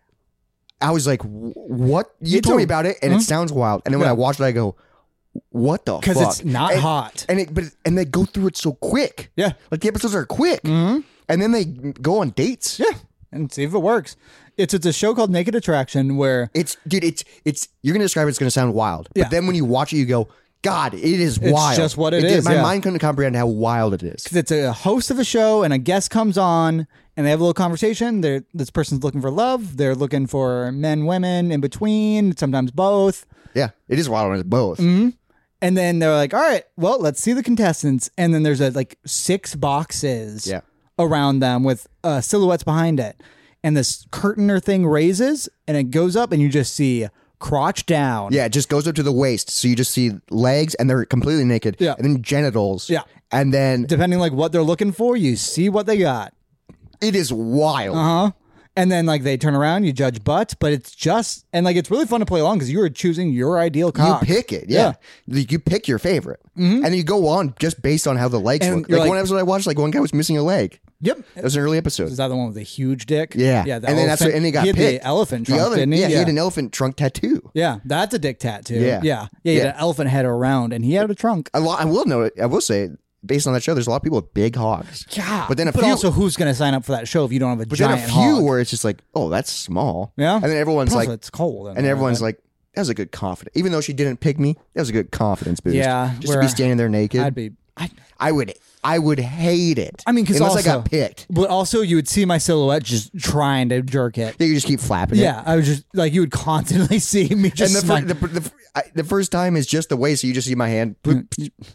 I was like, "Wh- "What?" You
It's
told
a-
me about it, and it sounds wild. And then when
Yeah.
I watched it, I go, "What the fuck?"
Because it's not
and,
hot.
and it, but and they go through it so quick.
Yeah.
like the episodes are quick, mm-hmm. and then they go on dates.
Yeah. And see if it works. It's it's a show called Naked Attraction where
It's dude. It's it's. You're gonna describe it. It's gonna sound wild,
Yeah.
but then when you watch it, you go, "God, it is wild."
just what it
did-
is,
My
yeah.
mind couldn't comprehend how wild it is.
it's a host of a show and a guest comes on and they have a little conversation. They're, this person's looking for love. They're looking for men, women, in between, sometimes both.
Yeah, it is wild when it's both.
Mm-hmm. And then they're like, all right, well, let's see the contestants. And then there's a, like six boxes
Yeah.
around them with uh, silhouettes behind it. And this curtain or thing raises and it goes up and you just see crotch down.
Yeah, it just goes up to the waist, so you just see legs, and they're completely naked.
Yeah.
and then genitals.
Yeah.
and then
Depending like what they're looking for, you see what they got.
it is wild.
Uh huh. And then like they turn around, you judge butt, but it's just and like it's really fun to play along because you are choosing your ideal
You
cock.
pick it, yeah. You pick your favorite, and then you go on just based on how the legs
And
look.
you're
Like,
like-
one episode I watched, like one guy was missing a leg.
Yep.
That was an early episode.
Is that the one with the huge dick?
Yeah,
Yeah. The
and then that's
elephant-
what, and he got
he had
picked.
the elephant
The
trunk,
other-
didn't he?
Yeah, he
Yeah.
had an elephant trunk tattoo.
Yeah, that's a dick tattoo.
Yeah.
Yeah. Yeah. He had
Yeah.
an elephant head around and he had a trunk.
A lot. I will know. I will say, based on that show, there's a lot of people with big hogs.
Yeah.
but then a
but
few.
also, who's going to sign up for that show if you don't have a
but then
giant
a few
hog?
where it's just like, oh, that's small.
Yeah.
and then everyone's
Plus,
like,
it's cold. in
and
there,
everyone's
but-
like, that was a good confidence. Even though she didn't pick me, that was a good confidence boost.
Yeah,
just to
where
be standing there naked.
I'd be. I,
I would, I would hate it.
I mean, because
unless
also,
I got picked,
but also you would see my silhouette just trying to jerk it.
yeah, you just keep flapping it.
Yeah, I was just like you would constantly see me
And
just.
the,
smack-
fir- the, the, I, the first time is just the way, so you just see my hand.
Mm.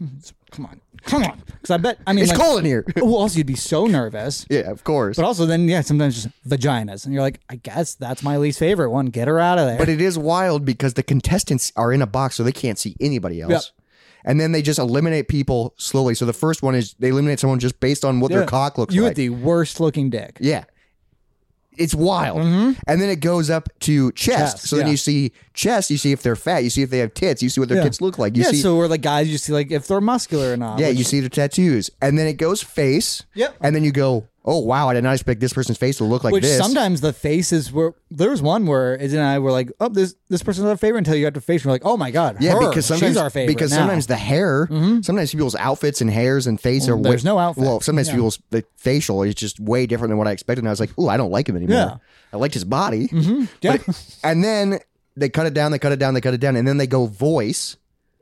come on, come on. Because I bet, I mean,
It's
like,
cold in here.
well, also you'd be so nervous.
Yeah, of course.
But also then, yeah, sometimes just vaginas. And you're like, I guess that's my least favorite one. Get her out of there.
But it is wild because the contestants are in a box so they can't see anybody else.
Yep.
And then they just eliminate people slowly. So the first one is they eliminate someone just based on what
Yeah.
their cock looks
you
like.
had the worst looking dick.
Yeah. It's wild. And then it goes up to chest.
Chest,
so then
yeah.
you see chest, you see if they're fat, you see if they have tits, you see what their
Yeah.
tits look like. You
yeah,
see
so we're like guys, you see like if they're muscular or not.
Yeah,
which-
you see the tattoos. And then it goes face.
Yep.
And then you go, oh wow, I did not expect this person's face to look like
Which
this.
sometimes the faces were. There was one where Izzy and I were like, "Oh, this this person's our favorite." Until you got to face, we're like, "Oh my god,
Yeah,
her,
because sometimes
she's our favorite."
because
now.
sometimes the hair, sometimes people's outfits and hairs and face are
there's
way,
no outfit.
Well, sometimes
Yeah.
people's the facial is just way different than what I expected. And I was like, "Ooh, I don't like him anymore.
Yeah.
I liked his body."
yeah.
And then they cut it down, they cut it down, they cut it down, and then they go voice.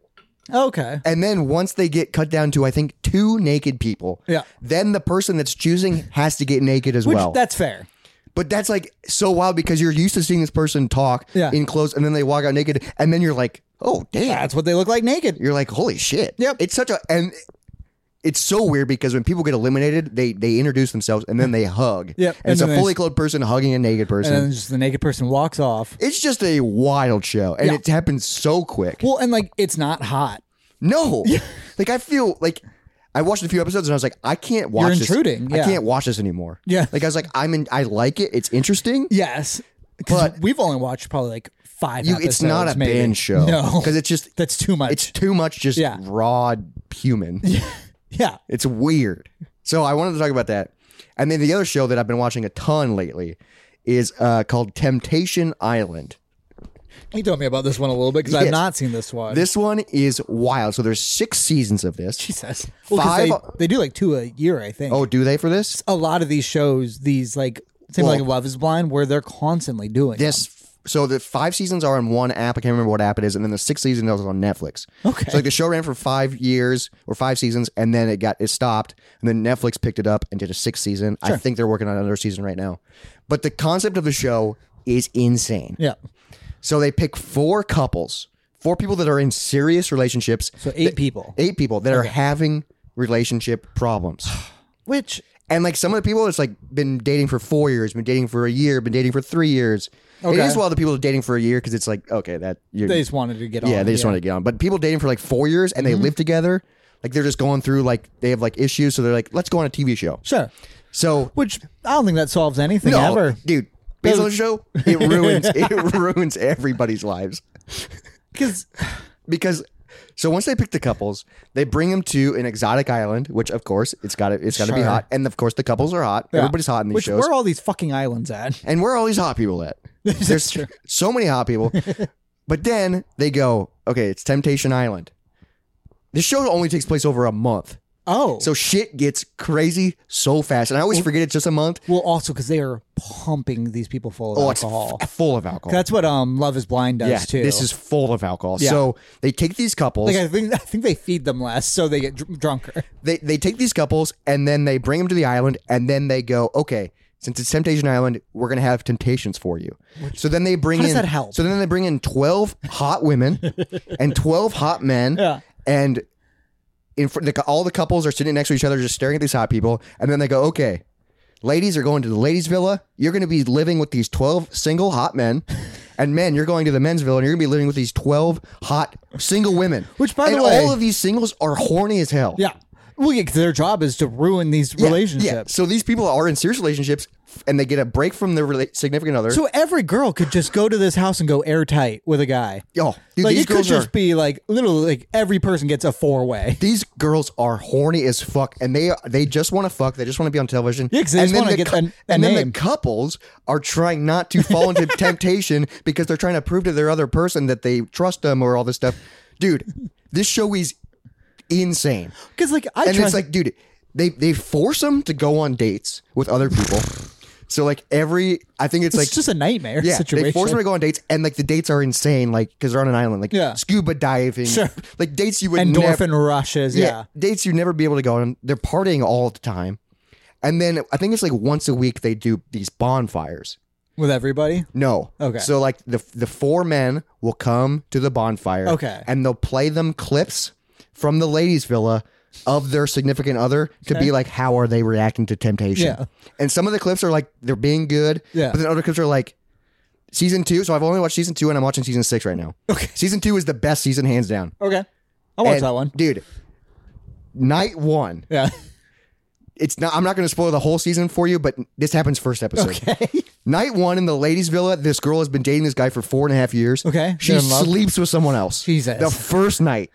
Okay.
And then once they get cut down to I think two naked people,
Yeah.
then the person that's choosing has to get naked as
Which
well.
that's fair.
But that's like so wild because you're used to seeing this person talk
Yeah.
in clothes and then they walk out naked and then you're like, oh damn.
That's what they look like naked.
You're like, holy shit.
Yep.
It's such a and it's so weird because when people get eliminated, they they introduce themselves and then they hug.
Yep.
And, it's
And
a
then
fully
they-
clothed person hugging a naked person.
And then just the naked person walks off.
It's just a wild show. And
Yeah.
it happens so quick.
Well, and like it's not hot.
No. Like I feel like I watched a few episodes and I was like, I can't watch
You're
this.
intruding,
I
yeah.
can't watch this anymore.
Yeah.
Like I was like, I'm in I like it. It's interesting.
Yes. Because
But-
we've only watched probably like five
You,
episodes.
it's not a
maybe.
binge show.
No.
Because it's just
That's too much.
it's too much just
Yeah.
raw human.
yeah.
It's weird. So I wanted to talk about that. And then the other show that I've been watching a ton lately is uh, called Temptation Island.
You told me about this one a little bit because
Yes.
I've not seen this one.
This one is wild. So there's six seasons of this.
Jesus. Well, 'cause
Five-
They, they do like two a year, I think.
Oh, do they for this?
A lot of these shows, these like same
Well-
like Love Is Blind, where they're constantly doing
This. So the five seasons are on one app. I can't remember what app it is, and then the sixth season is on Netflix.
Okay.
So like the show ran for five years or five seasons, and then it got it stopped, and then Netflix picked it up and did a sixth season. I think they're working on another season right now. But the concept of the show is insane.
them. Yeah.
So they pick four couples, four people that are in serious relationships.
So eight people.
Eight people that are having relationship problems.
Which
And like some of the people, it's like been dating for four years, been dating for a year, been dating for three years. It
Okay.
is wild the people are dating for a year because it's like, okay, that you're,
they just wanted to get on.
yeah, they just want to get on. But people dating for like four years and
Mm-hmm.
they live together, like they're just going through like they have like issues, so they're like, let's go on a T V show.
Sure.
So
Which I don't think that solves anything
no,
ever.
dude, based on the show, it ruins it ruins everybody's lives.
Because
Because so once they pick the couples, they bring them to an exotic island, which of course it's got to it's got to be
Sure.
hot, and of course the couples are hot. Everybody's hot in these
Which
shows.
where are all these fucking islands at?
And where are all these hot people at? There's
true.
so many hot people. But then they go, okay, it's Temptation Island. This show only takes place over a month.
Oh.
So shit gets crazy so fast. And I always forget it's just a month.
well, also because they are pumping these people full of
Oh, it's
alcohol.
f- full of alcohol.
That's what um Love Is Blind does
yeah,
too.
this is full of alcohol.
Yeah.
So they take these couples,
like I think I think they feed them less, so they get dr- drunker.
they, they take these couples and then they bring them to the island and then they go, okay, since it's Temptation Island, we're going to have temptations for you. So then they bring
How does
in,
that help?
so then they bring in twelve hot women and twelve hot men.
Yeah.
And in fr- the, all the couples are sitting next to each other, just staring at these hot people. And then they go, okay, ladies are going to the ladies' villa. You're going to be living with these twelve single hot men. And men, you're going to the men's villa and you're going to be living with these twelve hot single women.
Which, by the
and
way-
all of these singles are horny as hell.
Yeah. Well, yeah, 'cause their job is to ruin these
Yeah,
relationships.
Yeah. So these people are in serious relationships and they get a break from their rela- significant other.
So every girl could just go to this house and go airtight with a guy.
oh, dude,
Like
these
it could
girls
just
are
be like literally like every person gets a four way.
these girls are horny as fuck, and they they just want to fuck. They just want to be on television.
Yeah, 'cause they
and
just
then
wanna
the
get a- a
and then
name.
the couples are trying not to fall into temptation because they're trying to prove to their other person that they trust them or all this stuff. Dude, this show is insane,
Because like I
and
try,
it's like, dude, they they force them to go on dates with other people. So like every, I think it's
it's
like
just a nightmare
yeah,
situation.
they force them to go on dates, and like the dates are insane, like because they're on an island, like
Yeah.
scuba diving,
Sure.
like dates you would
Endorphin
never,
rushes. Yeah.
dates you'd never be able to go on. They're partying all the time, and then I think it's like once a week they do these bonfires.
With everybody.
No,
Okay.
So like the the four men will come to the bonfire,
Okay.
and they'll play them clips from the ladies' villa of their significant other to
Okay.
be like, how are they reacting to temptation?
Yeah.
And some of the clips are like they're being good,
Yeah.
but then other clips are like season two. So I've only watched season two, and I'm watching season six right now.
Okay.
Season two is the best season, hands down.
Okay. I'll watch
And,
that one.
dude. Night one.
Yeah.
It's not. I'm not going to spoil the whole season for you, but this happens first episode.
Okay.
Night one in the ladies' villa. This girl has been dating this guy for four and a half years.
Okay,
she
they're in love?
sleeps with someone else.
Jesus.
The first night.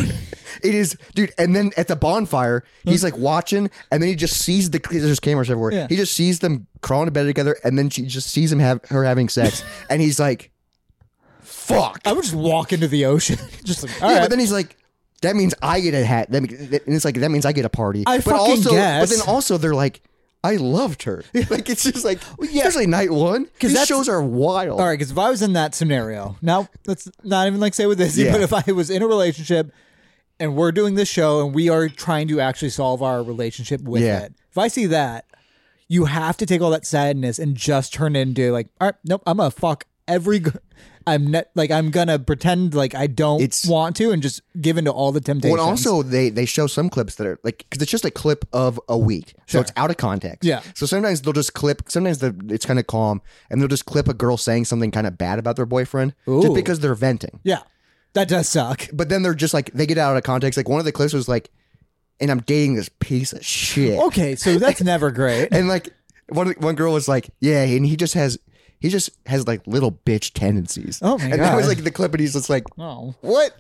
It is, dude. And then at the bonfire, he's like watching, and then he just sees the there's cameras everywhere.
Yeah.
He just sees them crawling to bed together, and then she just sees him have her having sex, and he's like, "Fuck."
I would just walk into the ocean. Just like, all
yeah,
right.
but then he's like, that means I get a hat. That mean- and it's like that means I get a party.
I
but
fucking
also,
guess.
But then also they're like, I loved her. Like it's just like,
yeah.
especially night one, because these
that's-
shows are wild.
All right, because if I was in that scenario, now let's not even like say with this,
Yeah.
but if I was in a relationship and we're doing this show and we are trying to actually solve our relationship with
Yeah.
it, if I see that, you have to take all that sadness and just turn it into like, all right, nope, I'm gonna fuck every. G- I'm ne- like I'm gonna pretend like I don't
It's-
want to and just give into all the temptations.
Well, and also they they show some clips that are like because it's just a clip of a week, so
Sure.
it's out of context.
Yeah.
So sometimes they'll just clip. Sometimes the, it's kind of calm, and they'll just clip a girl saying something kind of bad about their boyfriend,
Ooh.
just because they're venting.
yeah, that does suck.
But then they're just like they get out of context. Like one of the clips was like, "And I'm dating this piece of shit."
Okay, so that's never great.
And like one one girl was like, "Yeah," and he just has he just has like little bitch tendencies.
Oh my
and that was
God.
like the clip, and he's just like,
Oh.
"What?"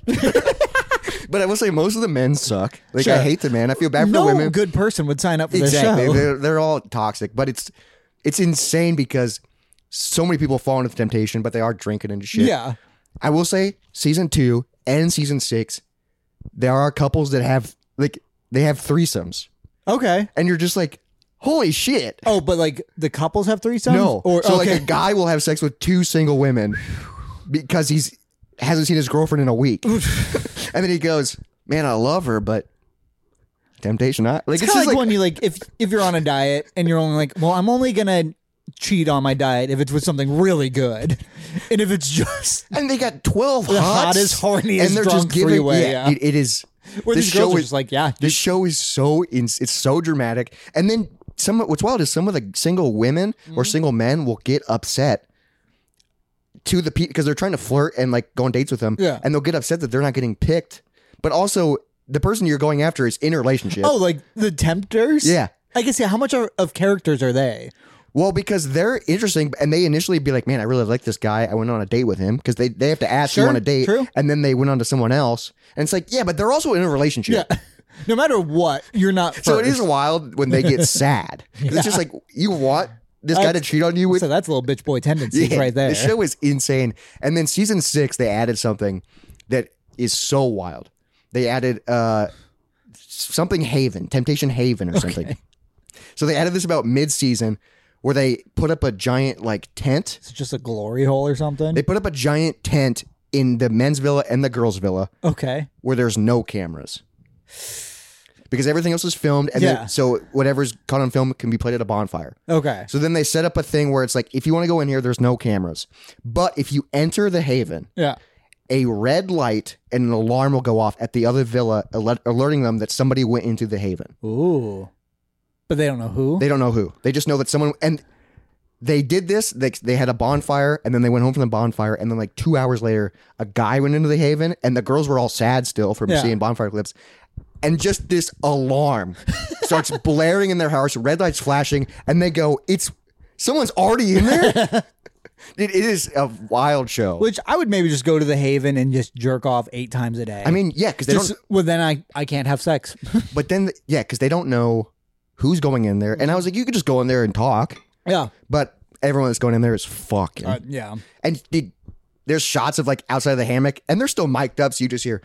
But I will say most of the men suck. Like
Sure.
I hate the men. I feel bad for
No
the women.
good person would sign up for this
Exactly.
show.
They're they're all toxic, but it's it's insane because so many people fall into temptation, but they are drinking into shit.
Yeah.
I will say season two and season six, there are couples that have like they have threesomes,
Okay.
and you're just like, holy shit.
Oh, but like the couples have threesomes?
No.
Or
so
okay.
like a guy will have sex with two single women because he's hasn't seen his girlfriend in a week. And then he goes, "Man, I love her, but temptation not." Like
it's
it's,
kind
just
of like,
like
when you like if if you're on a diet and you're only like, well, I'm only gonna cheat on my diet if it's with something really good, and if it's just
and they got twelve
the
hots,
hottest, horniest
and they're
drunk
just giving
freeway,
yeah,
yeah.
It, it is
where
this
these girls
show
are
is
just like, yeah,
this show is so in, it's so dramatic. And then some what's wild is some of the single women
Mm-hmm.
or single men will get upset to the because they're trying to flirt and like go on dates with them,
Yeah.
and they'll get upset that they're not getting picked. But also the person you're going after is in a relationship.
oh, like the tempters.
Yeah.
I guess. Yeah. How much are, of characters are they?
Well, because they're interesting, and they initially be like, "Man, I really like this guy. I went on a date with him," because they, they have to ask
Sure,
you on a date,
true.
and then they went on to someone else, and it's like, yeah, but they're also in a relationship.
Yeah. No matter what, you're not. First.
So it is wild when they get sad. 'Cause It's just like you want this guy to
That's-
cheat on you with.
So that's a little bitch boy tendencies
Yeah,
right there.
The show is insane. And then season six, they added something that is so wild. They added uh, something Haven, Temptation Haven or something. So they added this about mid-season where they put up a giant like tent.
It's just a glory hole or something.
They put up a giant tent in the men's villa and the girls' villa
Okay.
where there's no cameras. Because everything else is filmed, and
Yeah.
then, so whatever's caught on film can be played at a bonfire.
Okay.
So then they set up a thing where it's like, if you want to go in here, there's no cameras. But if you enter the Haven,
Yeah.
a red light and an alarm will go off at the other villa, alert- alerting them that somebody went into the Haven.
Ooh. But they don't know who.
They don't know who. They just know that someone, and they did this. They, they had a bonfire, and then they went home from the bonfire, and then like two hours later, a guy went into the Haven, and the girls were all sad still from
Yeah.
seeing bonfire clips. And just this alarm starts blaring in their house, red lights flashing, and they go, "It's someone's already in there." it, it is a wild show.
Which I would maybe just go to the Haven and just jerk off eight times a day.
I mean, yeah, because they
just,
don't.
well, then I, I can't have sex.
But then, yeah, because they don't know who's going in there. And I was like, you could just go in there and talk.
yeah.
But everyone that's going in there is fucking.
Uh, yeah.
And dude, there's shots of like outside of the hammock, and they're still mic'd up, so you just hear.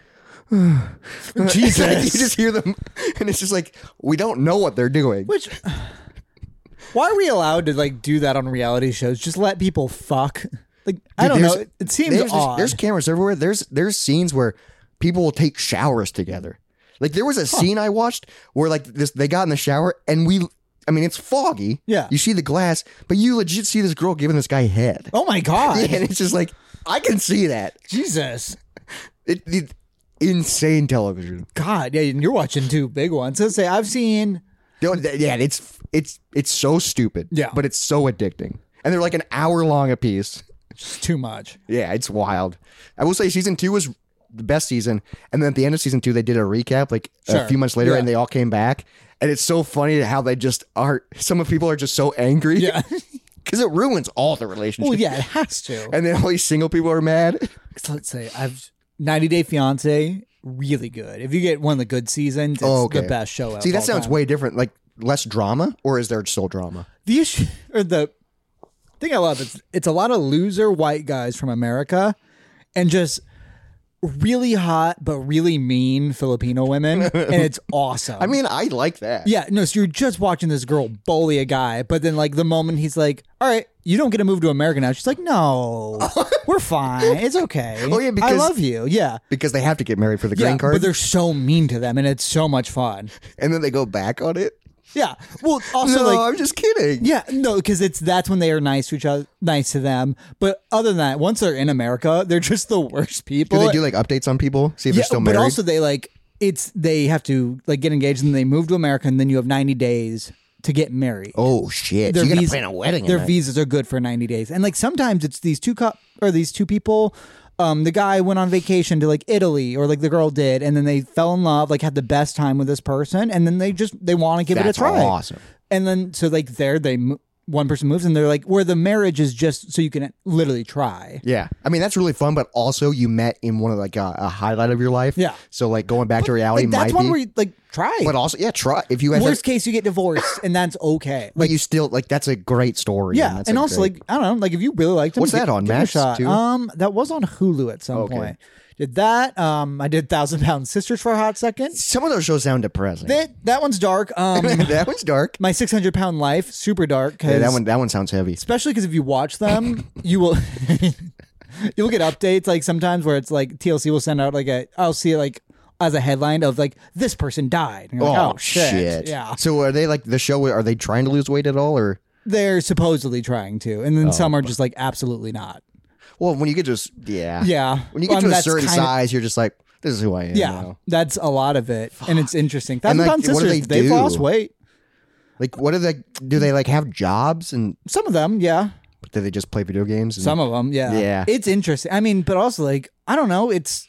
Jesus.
Like, you just hear them, and it's just like we don't know what they're doing.
Which, why are we allowed to like do that on reality shows? Just let people fuck. Like I
Dude,
don't know.
there's-
It, it seems
there's,
odd.
there's cameras everywhere. There's there's scenes where people will take showers together. Like there was a scene I watched where like this they got in the shower and we. I mean, it's foggy.
Yeah.
You see the glass, but you legit see this girl giving this guy head.
oh my god.
Yeah, and it's just like I can see that.
Jesus.
It, it insane television.
God, yeah, and you're watching two big ones. Let's say I've seen.
Don't- Yeah, it's it's it's so stupid.
Yeah.
but it's so addicting, and they're like an hour long a piece.
Just too much.
Yeah, it's wild. I will say season two was the best season, and then at the end of season two, they did a recap like
Sure.
a few months later,
Yeah.
and they all came back. And it's so funny how they just are. Some of people are just so angry,
Yeah.
because it ruins all the relationships.
Well, yeah, it has to.
And then all these single people are mad.
So let's say I've ninety Day Fiance, really good. If you get one of the good seasons, it's
Oh, okay.
the best show.
See,
of
that
all
sounds
time.
way different. Like less drama, or is there still drama?
The issue or the thing I love is it's a lot of loser white guys from America, and just really hot but really mean Filipino women, and it's awesome.
I mean, I like that.
yeah, no, so you're just watching this girl bully a guy, but then like the moment he's like, all right, you don't get to move to America now. She's like, no, we're fine. It's okay.
Oh, yeah,
I
because-
love you. Yeah.
because they have to get married for the
Yeah,
green card,
but they're so mean to them, and it's so much fun.
and then they go back on it.
Yeah. Well, also
No,
like,
I'm just kidding.
yeah, no, because it's that's when they are nice to each other, nice to them. But other than that, once they're in America, they're just the worst people.
Do they do like updates on people? See if
yeah,
they're still
but
married.
also they like it's they have to like get engaged and they move to America, and then you have ninety days to get married.
oh shit!
Their
So you gotta
vis-
plan a wedding. in
Their
that.
visas are good for ninety days, and like sometimes it's these two cou- or these two people. Um, the guy went on vacation to like Italy, or like the girl did, and then they fell in love, like had the best time with this person, and then they just they want to give
That's
it a try.
awesome.
And then so like there they mo- one person moves, and they're like where the marriage is just so you can literally try.
Yeah, I mean that's really fun, but also you met in one of like a, a highlight of your life.
Yeah.
So like going back to reality
Like, that's
might
one
be,
where you like try.
but also yeah, try if you guys.
Worst
Have,
case, you get divorced, and that's okay.
but you still like that's a great story.
Yeah,
that's
and
a
also
great-
like I don't know, like if you really liked him,
What's
give-
that on,
give it a
Max,
shot.
too?
Um, that was on Hulu at some
Okay.
point. Did that? Um, I did Thousand Pound Sisters for a hot second.
some of those shows sound depressing.
That that one's dark. Um,
that one's dark.
My Six Hundred Pound Life, super dark. Cause,
Yeah, that one that one sounds heavy.
especially because if you watch them, you will you will get updates like sometimes where it's like T L C will send out like a I'll see it like as a headline of like this person died. And you're like,
Oh,
oh shit.
shit!
Yeah,
So are they like the show? Are they trying to lose weight at all, or
they're supposedly trying to, and
Oh,
then some are just like absolutely not.
well, when you get just yeah
Yeah,
when you get
Well, I
to
mean,
a
that's
certain
kind of-
size, you're just like this is who I am.
Yeah,
now.
that's a lot of it, and it's interesting. Thousand
like,
Pound
what do
Sisters,
they
they've
do?
lost weight.
Like what do they do? They like have jobs and
Some of them, yeah.
do they just play video games? And,
Some of them, yeah.
Yeah.
It's interesting. I mean, but also like I don't know. It's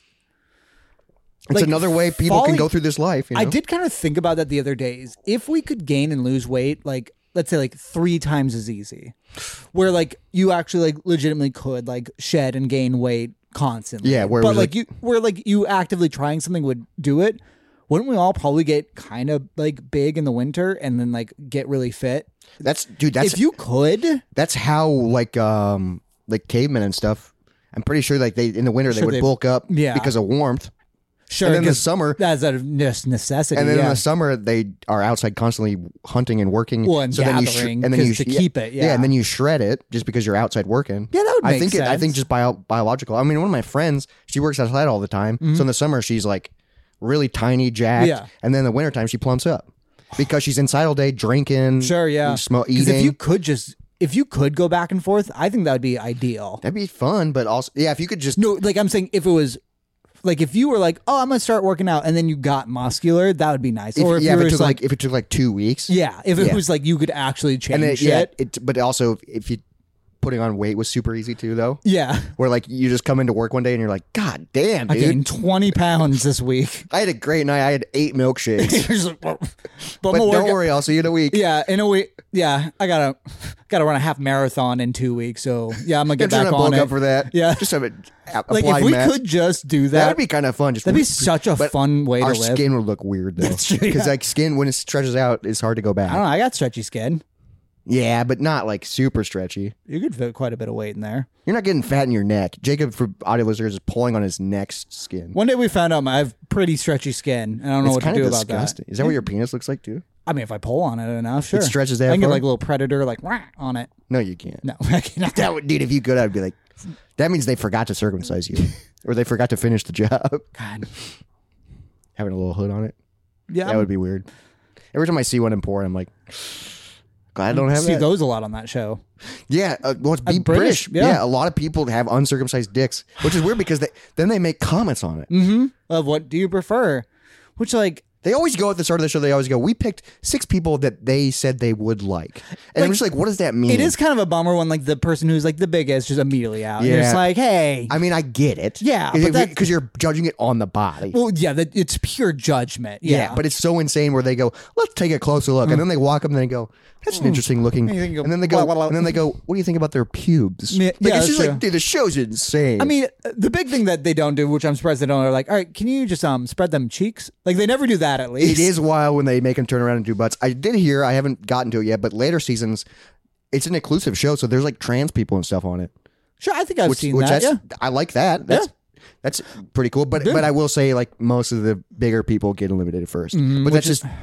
it's
like,
another way people can
falling-
go through this life. You know?
I did kind of think about that the other days. If we could gain and lose weight, like let's say like three times as easy, where like you actually like legitimately could like shed and gain weight constantly.
Yeah, where it
but
was,
like
like-
you, where like you actively trying something would do it. Wouldn't we all probably get kind of like big in the winter and then like get really fit?
That's dude. That's
If you could,
that's how like um like cavemen and stuff. I'm pretty sure like they in the winter they
Sure,
would
they-
bulk up
yeah.
because of warmth,
sure.
and then the
'cause
summer,
that's a just necessity.
and then
yeah.
in the summer they are outside constantly hunting and working.
Well, and
then you sh-
gathering,
and then you
'cause to
sh-
keep it, yeah.
and then you shred it just because you're outside working.
Yeah, that would
I
make
think It, I think
sense.
just bio- biological. I mean, one of my friends, she works outside all the time, so in the summer she's like really tiny, jacked,
Mm-hmm. Yeah.
and then in the wintertime she plumps up because she's inside all day drinking.
Sure, yeah.
smoke,
Because
eating.
if you could just, if you could go back and forth, I think that would be ideal.
That'd be fun, but also yeah, if you could just
No, like I'm saying, if it was, like if you were like, oh, I'm gonna start working out, and then you got muscular, that would be nice.
if,
or if
yeah,
you
if
were
it took
just
like,
like,
if it took like two weeks,
yeah, if it
Yeah.
was like you could actually change
and then
it.
yeah, it but also if you putting on weight was super easy too though.
Yeah.
Where like you just come into work one day and you're like, God damn,
I
dude.
gained twenty pounds this week.
I had a great night. I had eight milkshakes.
You're just like, "Well, but,
but
I'm gonna
don't
work-
worry, I'll see you in a week.
Yeah, in a week. Yeah, I gotta gotta run a half marathon in two weeks. So yeah, I'm gonna
I'm
get
trying
back
to
on
bulk
it.
up for that.
Yeah.
Just have it a-
Like
apply
if we
mass.
could just do that,
That would be kind of fun. Just
that'd be such a
but
fun way to
our
live.
skin would look weird though,
That's true,
because
yeah.
like skin when it stretches out, it's hard to go back.
I don't know. I got stretchy skin.
Yeah, but not like super stretchy.
You could fit quite a bit of weight in there.
You're not getting fat in your neck. Jacob, for audio listeners, is pulling on his neck's skin.
One day we found out I have pretty stretchy skin. And I don't know
It's
what to
kind
do
of
about
disgusting.
that.
Is that what your penis looks like too?
I mean, if I pull on it enough, sure.
stretches that
I can get
far?
like a little predator, like "Wah," on it.
No, you can't.
No, I cannot.
That would, dude, if you could, I'd be like, that means they forgot to circumcise you, or they forgot to finish the job.
God.
Having a little hood on it,
Yeah.
that would be weird. Every time I see one in porn, I'm like, Glad I don't have
See
that.
those a lot on that show.
Yeah, uh, well, it's be
British,
British.
yeah.
Yeah. a lot of people have uncircumcised dicks, which is weird because they, then they make comments on it.
Mm-hmm. Of what do you prefer? Which like
They always go at the start of the show. They always go, "We picked six people that they said they would like," and I'm
Like,
just like, "What does that mean?"
it is kind of a bummer when like the person who's like the biggest just immediately out. Yeah.
Yeah.
And it's like, hey.
I mean, I get it.
Yeah, but that-
because you're judging it on the body.
well, yeah, that it's pure judgment. Yeah.
yeah. but it's so insane where they go, "Let's take a closer look," and then they walk up and they go, "That's an interesting looking,"
And you think,
and then they go,
blah, blah, blah.
and then they go, "What do you think about their pubes?"
Yeah,
like,
yeah,
it's
that's
just
true.
like, dude, the show's insane.
I mean, the big thing that they don't do, which I'm surprised they don't, are like, all right, can you just um spread them cheeks? Like they never do that at least.
it is wild when they make them turn around and do butts. I did hear, I haven't gotten to it yet, but later seasons, it's an inclusive show, so there's like trans people and stuff on it.
Sure, I think I've
Which,
seen
which
that.
that's,
Yeah.
I like that. That's that's pretty cool. But
Good.
but I will say, like, most of the bigger people get eliminated 1st But that's
which is-
just,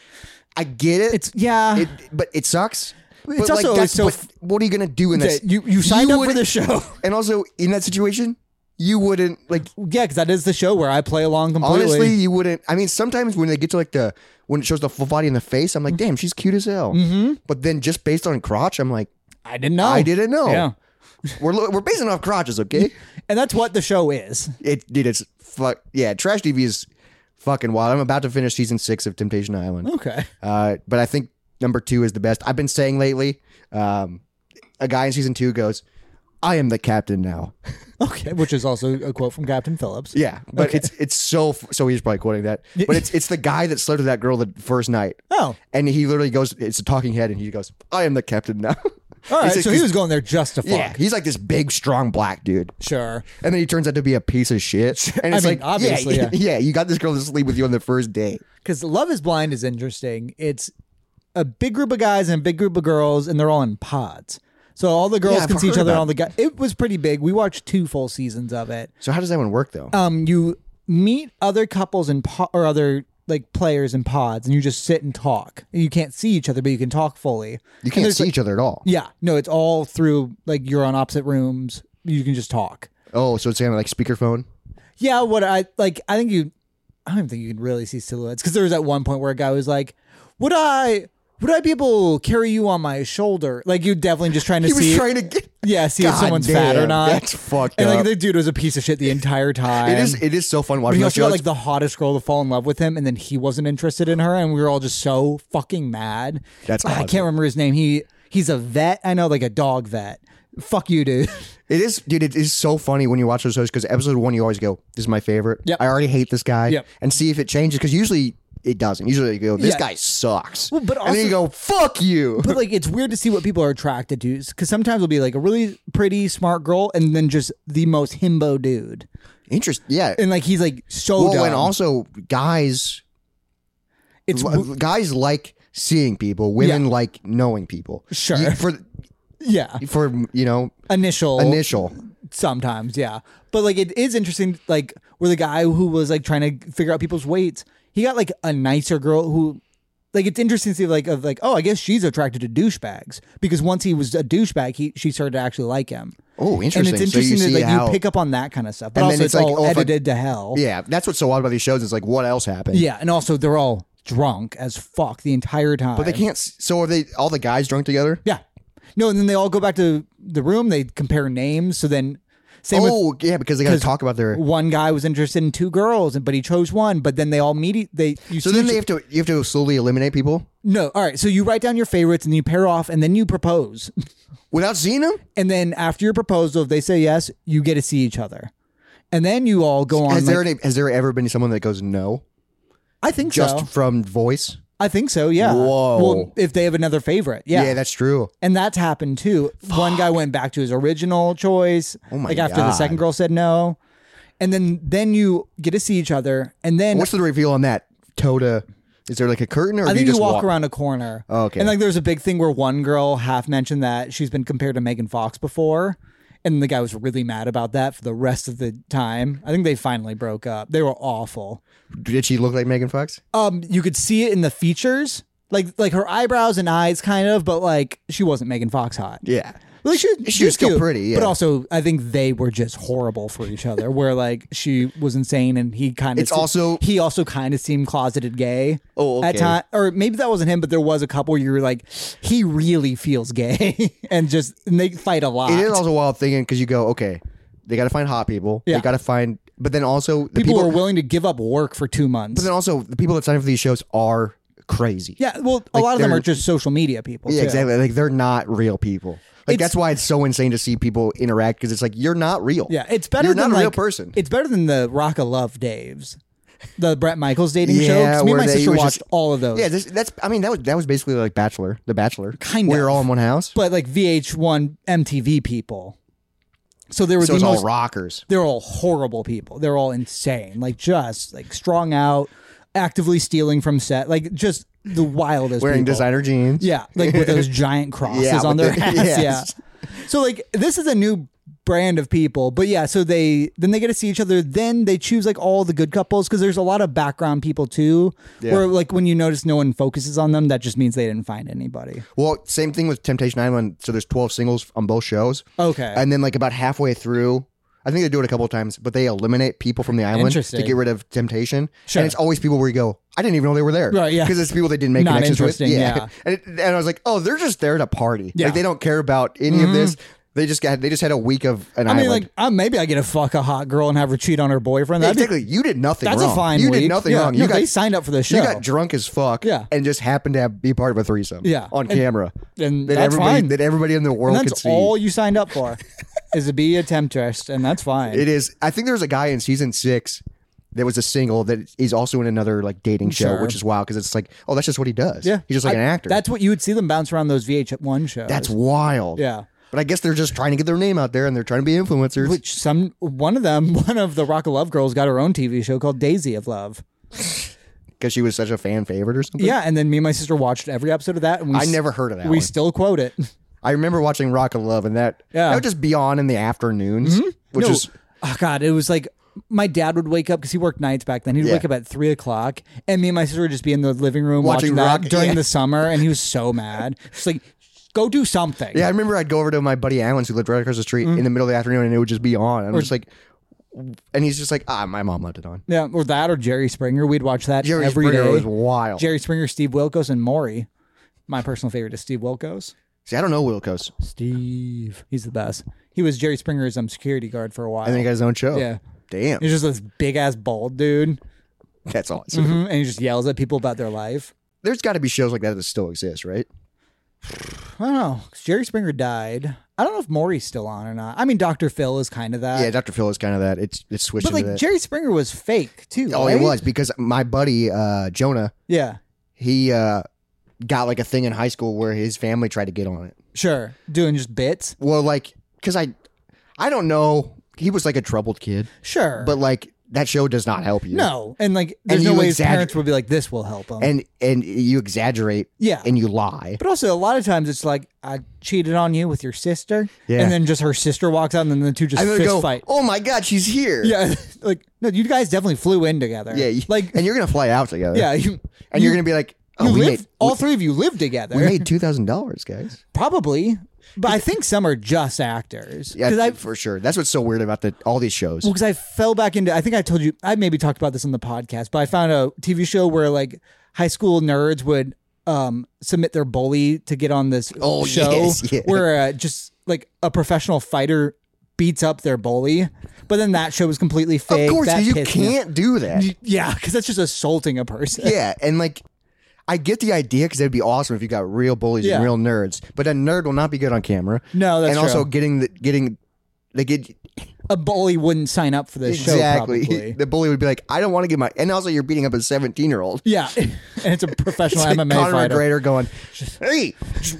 I get it.
It's yeah.
it, but it sucks.
It's
But,
also
like, that's,
so
but what are you gonna do in this?
that you you signed up for
would-
the show.
And also in that situation, you wouldn't like.
Yeah, because that is the show where I play along completely.
Honestly, you wouldn't. I mean, sometimes when they get to like the when it shows the full body in the face, I'm like, damn, she's cute as hell. Mm-hmm. But then just based on crotch, I'm like,
I didn't know.
I didn't know.
Yeah,
We're lo- we're basing it off crotches, okay?
and that's what the show is.
It dude, it's fuck yeah. Trash T V is fucking wild. I'm about to finish season six of Temptation Island.
Okay.
Uh, but I think number two is the best. I've been saying lately. Um, a guy in season two goes, "I am the captain now."
Okay, which is also a quote from Captain Phillips.
Yeah, but
Okay.
it's it's so so he's probably quoting that. But it's it's the guy that slept with that girl the first night.
Oh,
And he literally goes, it's a talking head, and he goes, "I am the captain now."
all right.
He's like
So he
this-
was going there just to fuck.
Yeah, he's like this big, strong black dude.
Sure.
And then he turns out to be a piece of shit. And
I
it's
mean,
like,
obviously,
yeah,
yeah.
yeah, you got this girl to sleep with you on the first date.
Because Love is Blind is interesting. It's a big group of guys and a big group of girls, and they're all in pods. So all the girls
Yeah, I've
can see each
heard
other. And
about
all the guys. It was pretty big. We watched two full seasons of it.
So how does that one work, though?
Um, you meet other couples in po- or other like players in pods, and you just sit and talk. You can't see each other, but you can talk fully.
you
And
can't
there's,
see
like-
each other at all.
Yeah, no, it's all through like you're on opposite rooms. You can just talk.
Oh, so it's kind of like speakerphone?
Yeah, what I like, I think you, I don't even think you can really see silhouettes because there was at one point where a guy was like, "Would I, would I be able to carry you on my shoulder?" Like you definitely just trying to
He was
see,
trying to get...
yeah, see if
God
someone's fat or
damn,
not.
that's fucked
and like
up.
the dude was a piece of shit the entire time.
It is It is so fun
But
watching
he
those
also got
shows.
like the hottest girl to fall in love with him, and then he wasn't interested in her, and we were all just so fucking mad.
That's
I
awesome.
can't remember his name. He he's a vet. I know, like a dog vet. Fuck you, dude.
It is, dude. It is so funny when you watch those shows because episode one, you always go, "This is my favorite."
Yep.
I already hate this guy.
Yep.
And see if it changes because usually it doesn't. Usually you go, "This
Yeah.
guy sucks."
Well, but
and then you go, "Fuck you."
But like, it's weird to see what people are attracted to, because sometimes it'll be like a really pretty, smart girl, and then just the most himbo dude,
Interest. Yeah.
and like he's like so
well,
dumb.
and also guys,
it's
l- guys like seeing people. Women
Yeah.
like knowing people.
Sure.
You- for
yeah,
for you know
initial
initial.
sometimes, yeah. But like, it is interesting, like where the guy who was like trying to figure out people's weights, he got like a nicer girl who. Like it's interesting to see like of like, oh, I guess she's attracted to douchebags, because once he was a douchebag, he she started to actually like him.
Oh,
And
interesting.
it's
So you
interesting
see
that like
how-
you pick up on that kind of stuff, but
And
also
then
it's,
it's like,
all
oh, if I-
edited to hell.
Yeah, that's what's so odd about these shows. Is like, what else happened?
Yeah, and also they're all drunk as fuck the entire time.
But they can't. s- So are they all the guys drunk together?
Yeah, no, and then they all go back to the room. They compare names. So then, same with
Oh, yeah, because they got to talk about their.
one guy was interested in two girls, but he chose one. But then they all meet. e- They you
So
see
then
each-
they have to. You have to slowly eliminate people
no. All right, so you write down your favorites and you pair off, and then you propose.
without seeing them.
And then after your proposal, if they say yes, you get to see each other. And then you all go on.
Has there
like-
any, has there ever been someone that goes no
I think
just
so.
from voice?
I think so. Yeah.
Whoa.
Well, if they have another favorite, yeah.
Yeah, that's true.
And that's happened too. One guy went back to his original choice.
Oh my
like after the
God.
second girl said no. And then then you get to see each other. And then
What's the reveal on that? Toda, is there like a curtain or
I
do
think
you
you
just
walk, around a corner.
Oh, okay.
And like there's a big thing where one girl half mentioned that she's been compared to Megan Fox before. And the guy was really mad about that for the rest of the time. I think they finally broke up. They were awful.
Did she look like Megan Fox?
Um, you could see it in the features. Like like her eyebrows and eyes kind of, but like she wasn't Megan Fox hot.
Yeah.
Like she,
She
she
was still pretty, yeah.
But also, I think they were just horrible for each other. Where like she was insane, and he kind of
It's also-
he also kind of seemed closeted gay.
Oh,
at
okay.
time, or maybe that wasn't him, but there was a couple where you were like, he really feels gay, and just and they fight a lot.
It is also wild thinking because you go, okay, they got to find hot people.
Yeah.
They got to find, but then also the
people,
people,
are willing to give up work for two months.
but then also the people that sign up for these shows are crazy.
Yeah, well, a
Like,
lot of them
they're-
are just social media people.
Yeah,
too.
exactly. Like they're not real people. Like
It's-
that's why it's so insane to see people interact because it's like you're not real.
Yeah, it's better
You're
than
not a real
like,
person.
It's better than the Rock of Love Daves, the Brett Michaels dating
Yeah,
show. 'Cause me and
where
my
they
sister
was
watched
just-
all of those.
Yeah, this, that's. I mean, that was that was basically like Bachelor, The Bachelor.
Kind
We
of.
were all in one house.
But like V H one M T V people. So they were
So
the
it's
most.
all rockers.
They're all horrible people. They're all insane. Like just like strung out, actively stealing from set. Like just the wildest.
Wearing
people.
designer jeans.
Yeah, like with those giant crosses
Yeah,
on
with
their
the-
ass.
yes.
Yeah. So like this is a new brand of people, but yeah. So they then they get to see each other. Then they choose like all the good couples because there's a lot of background people too.
Yeah.
Where like when you notice no one focuses on them, that just means they didn't find anybody.
Well, same thing with Temptation Island. So there's twelve singles on both shows.
Okay.
And then like about halfway through, I think they do it a couple of times, but they eliminate people from the island
Interesting.
to get rid of temptation.
Sure.
And it's always people where you go, I didn't even know they were there.
Right, yeah.
Because it's people they didn't make
Not
connections with.
interesting, yeah.
And, it, and I was like, oh, they're just there to party.
Yeah.
Like they don't care about any of this. They just got. They just had a week of an
I mean,
island.
like uh, maybe I get to fuck a hot girl and have her cheat on her boyfriend.
Yeah,
That'd be-
exactly. You did nothing
That's
wrong.
a fine
You
week.
did nothing
Yeah,
wrong.
no,
You got
they signed up for the show.
You got drunk as fuck.
Yeah.
And just happened to have, be part of a threesome.
Yeah.
On
And-
camera.
and
that
that's
everybody
fine.
that everybody in the world
And
could
that's
see.
all you signed up for, is to be a temptress, and that's fine.
It is. I think there was a guy in season six that was a single that is also in another like dating show,
Sure.
which is wild because it's like, oh, that's just what he does.
Yeah,
he's just like
I-
an actor.
That's what you would see them bounce around those V H one shows.
That's wild.
yeah.
But I guess they're just trying to get their name out there and they're trying to be influencers.
Which some one of them, one of the Rock of Love girls, got her own T V show called Daisy of Love.
Because she was such a fan favorite or something.
Yeah, and then me and my sister watched every episode of that, and we
I
s-
never heard of that
We
one.
still quote it.
I remember watching Rock of Love and that.
Yeah. Mm-hmm.
That would just be on in the afternoons, which
No.
is
Oh God, it was like my dad would wake up because he worked nights back then. He'd
Yeah.
wake up at three o'clock, and me and my sister would just be in the living room watching,
Watching
that
Rock-
during
yeah.
the summer, and he was so mad. Just like, go do something.
Yeah, I remember I'd go over to my buddy Alan's who lived right across the street
Mm-hmm.
in the middle of the afternoon and it would just be on. I'm just like, and he's just like, ah, my mom left it on.
Yeah, or that, or Jerry Springer. We'd watch that
Jerry
every
Springer
day.
was wild.
Jerry Springer, Steve Wilkos, and Maury. My personal favorite is Steve Wilkos.
See, I don't know Wilkos.
Steve, he's the best. He was Jerry Springer's um, security guard for a while.
And then he got his own show.
Yeah.
Damn.
He's just this big ass bald dude,
That's awesome.
Mhm, and he just yells at people about their life.
There's got to be shows like that that still exist, right?
I don't know. 'Cause Jerry Springer died. I don't know if Maury's still on or not. I mean, Doctor Phil is kind of that.
yeah, Doctor Phil is kind of that. It's it's switched
but like
into that.
Jerry Springer was fake too.
oh,
right?
it was because my buddy uh, Jonah,
Yeah,
he uh, got like a thing in high school where his family tried to get on it.
sure. Doing just bits.
Well, like, because I, I don't know. He was like a troubled kid,
Sure,
but like that show does not help you.
no, and like there's
And
no
you
way his
exagger-
parents would be like, "This will help him."
and and you exaggerate.
Yeah.
and you lie.
But also, a lot of times it's like, I cheated on you with your sister.
Yeah.
And then just her sister walks out and then the two just
And then
fist
go,
fight.
oh my god, she's here.
Yeah. Like, no, you guys definitely flew in together.
yeah. you-
Like,
and you're gonna fly out together.
yeah. You,
and
you,
you're gonna be like, oh,
you
we
live,
made
all
we,
three of you live together.
we made two thousand dollars, guys.
Probably. But I think some are just actors.
Yeah,
Because I,
for sure. That's what's so weird about the all these shows.
well, because I fell back into, I think I told you, I maybe talked about this on the podcast, but I found a T V show where like high school nerds would um, submit their bully to get on this
Oh,
show
yes, yeah.
where uh, just like a professional fighter beats up their bully. But then that show was completely fake.
Of course,
That
'cause you
pissed me
can't do that.
off. Yeah, because that's just assaulting a person.
Yeah, and like, I get the idea because it'd be awesome if you got real bullies
Yeah.
and real nerds. But a nerd will not be good on camera.
No, that's
and also
true.
getting the getting they get
A bully wouldn't sign up for this show,
exactly.
probably.
The bully would be like, I don't want to get my. And also, you're beating up a seventeen year old.
Yeah, and it's a professional
Like
M M A
Conor
fighter.
McGregor going, hey,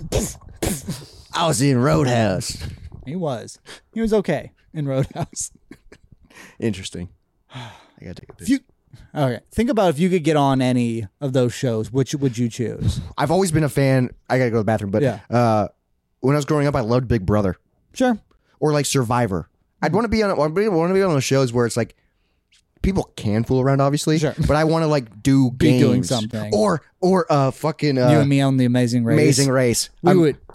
I was in Roadhouse.
He was. He was okay in Roadhouse.
Interesting. I gotta take a
If
picture.
you, okay, think about if you could get on any of those shows, which would you choose?
I've always been a fan. I gotta go to the bathroom, but
Yeah.
uh, when I was growing up, I loved Big Brother
Sure.
or like Survivor. I'd want to be on. I want to be on those shows where it's like people can fool around, obviously,
Sure.
but I want to like do
Be
games
doing something.
or or uh fucking uh,
you and me on the Amazing Race.
Amazing Race.
We
I'm-
would.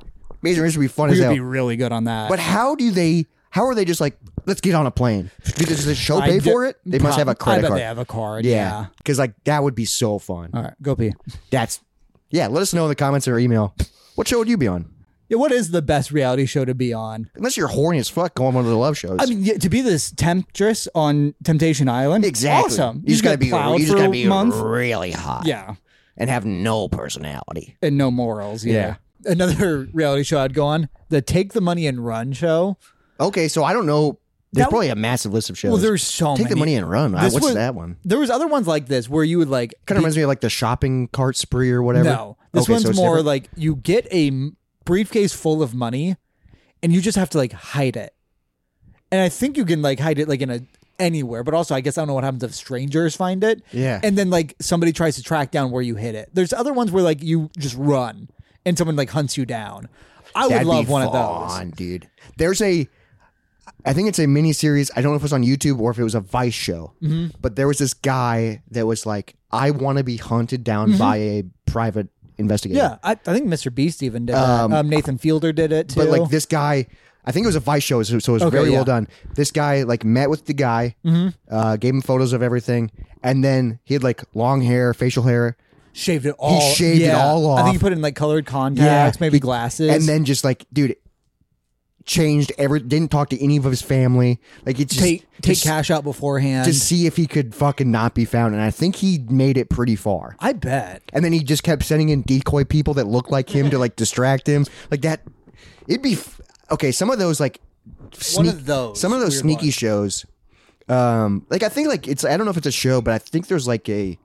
Amazing Race would be fun
We
as
would
hell.
be really good on that.
But how do they? How are they just like, let's get on a plane? Does the show
I
pay
d-
for it? They must have a
I
credit
bet
card.
they have a card.
yeah,
Yeah.
because like that would be so fun.
All right, go pee.
That's yeah. Let us know in the comments or email. What show would you be on?
Yeah, what is the best reality show to be on?
Unless you're horny as fuck, go on one of the love shows.
I mean, yeah, to be this temptress on Temptation Island.
exactly.
Awesome.
You just gotta
get
be.
plowed
You just
for
gotta
a
be
month.
really hot.
Yeah.
and have no personality.
And no morals. Yeah. Another reality show I'd go on, the Take the Money and Run show.
Okay, so I don't know. There's
That-
probably a massive list of shows.
Well, there's so
Take
many.
the money and run.
This
What's
was-
that one?
There was other ones like this where you would like.
Kind of reminds me of like the shopping cart spree or whatever.
No, this
Okay,
one's
so it's
more
different?
like you get a m- briefcase full of money, and you just have to like hide it. And I think you can like hide it like in a anywhere, but also I guess I don't know what happens if strangers find it.
Yeah.
And then like somebody tries to track down where you hid it. There's other ones where like you just run and someone like hunts you down. I
That'd
would love
be
one
fun,
of those.
dude. There's a, I think it's a mini series. I don't know if it was on YouTube or if it was a Vice show,
Mm-hmm.
but there was this guy that was like, I want to be hunted down by a private investigator.
Mm-hmm. Yeah, I, I think Mister Beast even did
Um,
that. Um, Nathan Fielder did it too.
But like this guy, I think it was a Vice show, so, so it was
Okay,
very
yeah.
well done. This guy like met with the guy,
Mm-hmm.
uh, gave him photos of everything, and then he had like long hair, facial hair,
shaved it all.
shaved it
yeah.
all
I think
off.
he put in like colored contacts, maybe
he-
glasses,
and then just like, dude, changed every. Didn't talk to any of his family. Like it just
take take
just,
cash out beforehand.
to see if he could fucking not be found, and I think he made it pretty far.
I bet.
And then he just kept sending in decoy people that looked like him to like distract him, like that. It'd be f- okay. Some of those like
One
sneak,
of those
some of those
weird
sneaky
ones.
shows. Um, like I think like it's I don't know if it's a show, but I think there's like a,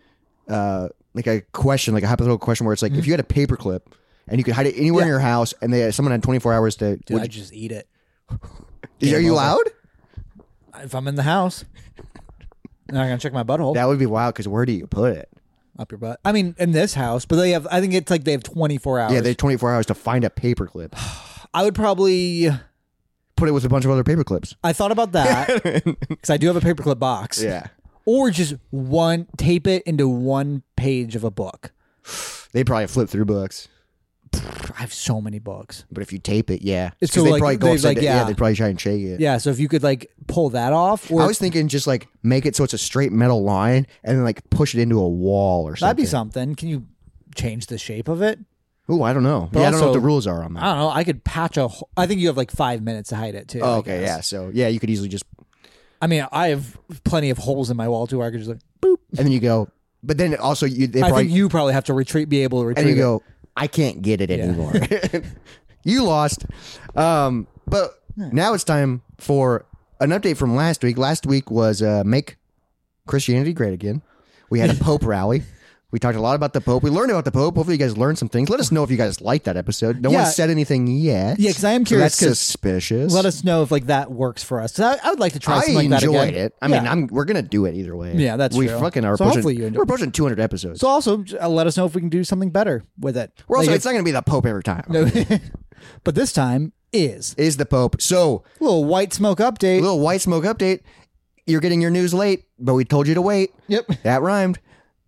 uh, like a question, like a hypothetical question where it's like if you had a paperclip and you could hide it anywhere in
Mm-hmm. Yeah.
your house, and they someone had twenty-four hours to.
Dude,
would
I
you-
just eat it
is- are you
over.
allowed?
if I'm in the house. Now I'm gonna check my butthole
That would be wild because where do you put it?
up your butt. I mean, in this house, but they have. I think it's like they have twenty-four hours.
Yeah, they have twenty-four hours to find a paperclip.
I would probably.
Put it with a bunch of other paperclips.
I thought about that because I do have a paperclip box.
Yeah.
Or just one tape it into one page of a book.
They probably flip through books.
I have so many books.
But if you tape it, yeah.
It's
'Cause
so,
they'd
like,
probably go
they'd,
upside
like,
down. Yeah.
yeah.
they'd probably try and shake it.
Yeah, so if you could like pull that off, or
I was thinking just like make it so it's a straight metal line and then like push it into a wall or something.
that'd be something. Can you change the shape of it?
Ooh, I don't know.
But
Yeah, I don't know what
also-
the rules are on
I
that.
don't know. I could patch a. wh- I think you have like five minutes to hide it too.
Oh,
I
okay,
guess.
yeah. So yeah, you could easily just
I mean, I have plenty of holes in my wall too. Where I could just like boop.
and then you go. But then also you they
I
probably
think you probably have to retreat, be able to retrieve.
and you
it.
go. I can't get it anymore. You lost. Um, but now it's time for an update from last week. Last week was uh, make Christianity great again. We had a Pope rally. We talked a lot about the Pope. We learned about the Pope. Hopefully, you guys learned some things. Let us know if you guys liked that episode. No
Yeah.
one said anything yet.
Yeah, 'cause I am
So
curious,
that's
'cause
suspicious.
Let us know if like that works for us. 'Cause I, I would like to try
I
something like that
enjoyed
again.
it. I mean,
Yeah.
I'm we're gonna do it either way.
Yeah, that's
we
true.
fucking are
So
approaching.
hopefully you enjoy-
we're approaching two hundred episodes.
So also uh, let us know if we can do something better with it.
we're also.
Like,
It's not gonna be the Pope every time.
if- but this time is
Is the Pope so?
a little white smoke update.
Little white smoke update. You're getting your news late, but we told you to wait.
Yep.
That rhymed.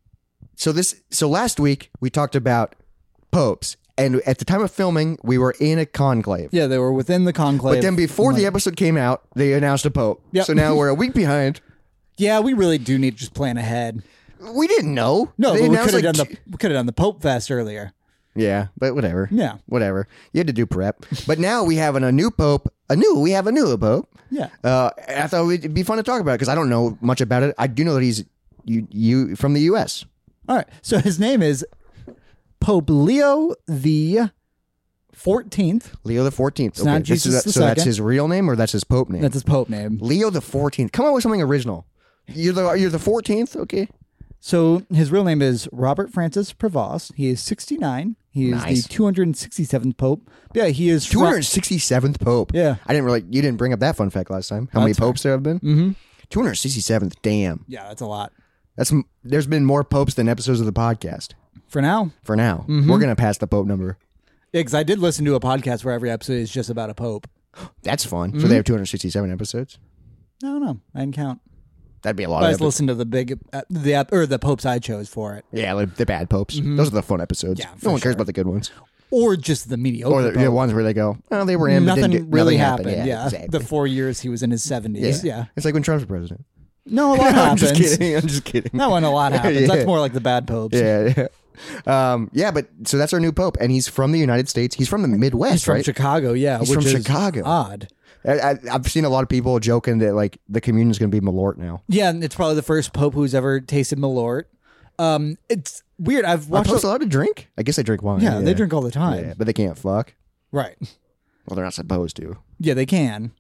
So this so last week we talked about popes, and at the time of filming, we were in a conclave.
Yeah, they were within the conclave.
But then before the episode came out, they announced a pope.
Yep.
So now we're a week behind.
yeah, we really do need to just plan ahead.
We didn't know.
No,
They
but we
announced,
could have
like,
done the we could have done the Pope Fest earlier.
Yeah, but whatever.
Yeah.
Whatever. You had to do prep. But now we have an, a new pope. A new. We have a new pope.
Yeah.
Uh, I thought it'd be fun to talk about because I don't know much about it. I do know that he's you you from the U S.
All right. So his name is Pope Leo the fourteenth.
Leo the Fourteenth.
It's not
this is
Jesus
a-
the
so that's
second.
his real name or that's his pope name.
That's his Pope name.
Leo the Fourteenth. Come on with something original. You're the you're the Fourteenth. Okay.
So his real name is Robert Francis Prevost. He is sixty-nine. He is
Nice.
the two hundred sixty-seventh Pope. Yeah, he is
Two
from-
hundred sixty-seventh pope.
Yeah.
I didn't really. You didn't bring up that fun fact last time. How many
That's fair.
popes there have been?
Mm-hmm.
Two hundred sixty-seventh. Damn.
Yeah, that's a lot.
That's m- there's been more popes than episodes of the podcast.
For now.
For now,
Mm-hmm.
we're gonna pass the pope number.
Yeah, because I did listen to a podcast where every episode is just about a Pope.
That's fun.
Mm-hmm.
So they have two hundred sixty-seven episodes.
No, no, I didn't count.
That'd be a lot
But I
of
just
episodes.
listened to the big, uh, the ep- or the Popes I chose for it.
Yeah, like the bad popes. Those are the fun episodes.
Yeah,
no
for
one cares
sure.
about the good ones.
or just the mediocre.
Or the,
Pope.
the ones where they go, oh, they were in, but
Nothing
didn't get,
really
nothing
happened. Yeah,
exactly.
the four years he was in his seventies. Yeah.
It's like when Trump's president.
No, a lot
I'm
happens.
just kidding. I'm just kidding.
That one, a lot happens.
Yeah.
That's more like the bad popes.
Yeah, yeah. Um, yeah, but so that's our new pope, and he's from the United States. He's from the Midwest,
He's from
right?
Chicago. Yeah,
He's
which
from
is
Chicago.
Odd.
I, I, I've seen a lot of people joking that like the communion's going to be Malort now.
Yeah, and it's probably the first pope who's ever tasted Malort. Um, it's weird. I've
Are
watched.
popes allowed to drink? I guess they drink wine.
Yeah, they drink all the time.
Yeah, but they can't fuck.
Right.
Well, they're not supposed to.
Yeah, they can.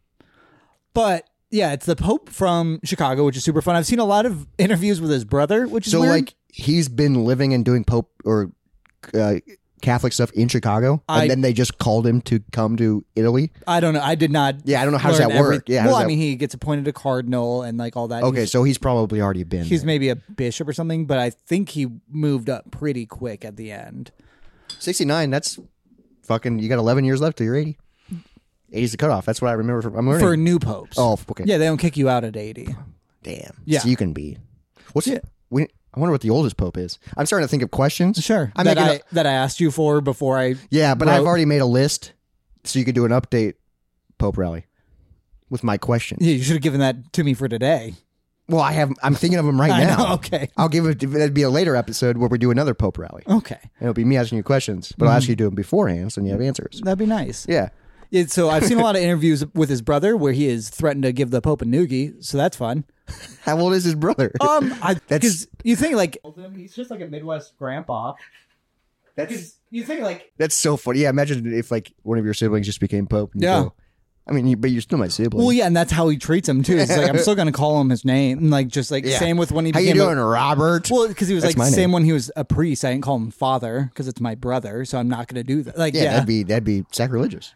But yeah, it's the Pope from Chicago, which is super fun. I've seen a lot of interviews with his brother, which is
So
weird.
like he's been living and doing pope or uh, Catholic stuff in Chicago,
I-
and then they just called him to come to Italy.
I don't know. I did not.
Yeah, I don't know how does
learn
that work.
every-
Yeah, how
well,
does
I
that-
mean, he gets appointed a cardinal and like all that.
Okay,
He's,
so he's probably already been.
he's
there.
maybe a bishop or something, but I think he moved up pretty quick at the end.
sixty-nine. That's fucking. You got eleven years left till you're eighty. eighty's the cutoff. That's what I remember. From, I'm learning.
For new popes.
oh, okay.
Yeah, they don't kick you out at eighty.
Damn.
Yeah.
So you can be. What's it? We, I wonder what the oldest pope is. I'm starting to think of questions.
Sure.
I'm
that
making
I
a-
that I asked you for before I.
Yeah, but
wrote-
I've already made a list, so you could do an update pope rally with my questions.
Yeah, you should have given that to me for today.
Well, I have. I'm thinking of them right
I
now.
know, okay.
I'll give it. That'd be a later episode where we do another pope rally.
Okay,
And it'll be me asking you questions, but I'll ask you to do them beforehand, so you have answers.
that'd be nice.
Yeah.
Yeah, so I've seen a lot of interviews with his brother where he has threatened to give the Pope a noogie, so that's fun.
How old is his brother?
Um, I
That's-
because you think like he's just like a Midwest grandpa.
That's
You think like
that's so funny. Yeah, imagine if like one of your siblings just became pope. And you
Yeah.
go, I mean, you, but you're still my sibling.
well, yeah, and that's how he treats him too. It's like I'm still gonna call him his name, and like just like
Yeah.
same with when he
How you
became a-
doing, Robert?
well, because he was
That's
like
my
same
name.
when he was a priest. I didn't call him father because it's my brother, so I'm not gonna do that. Like
yeah,
yeah,
that'd be that'd be sacrilegious.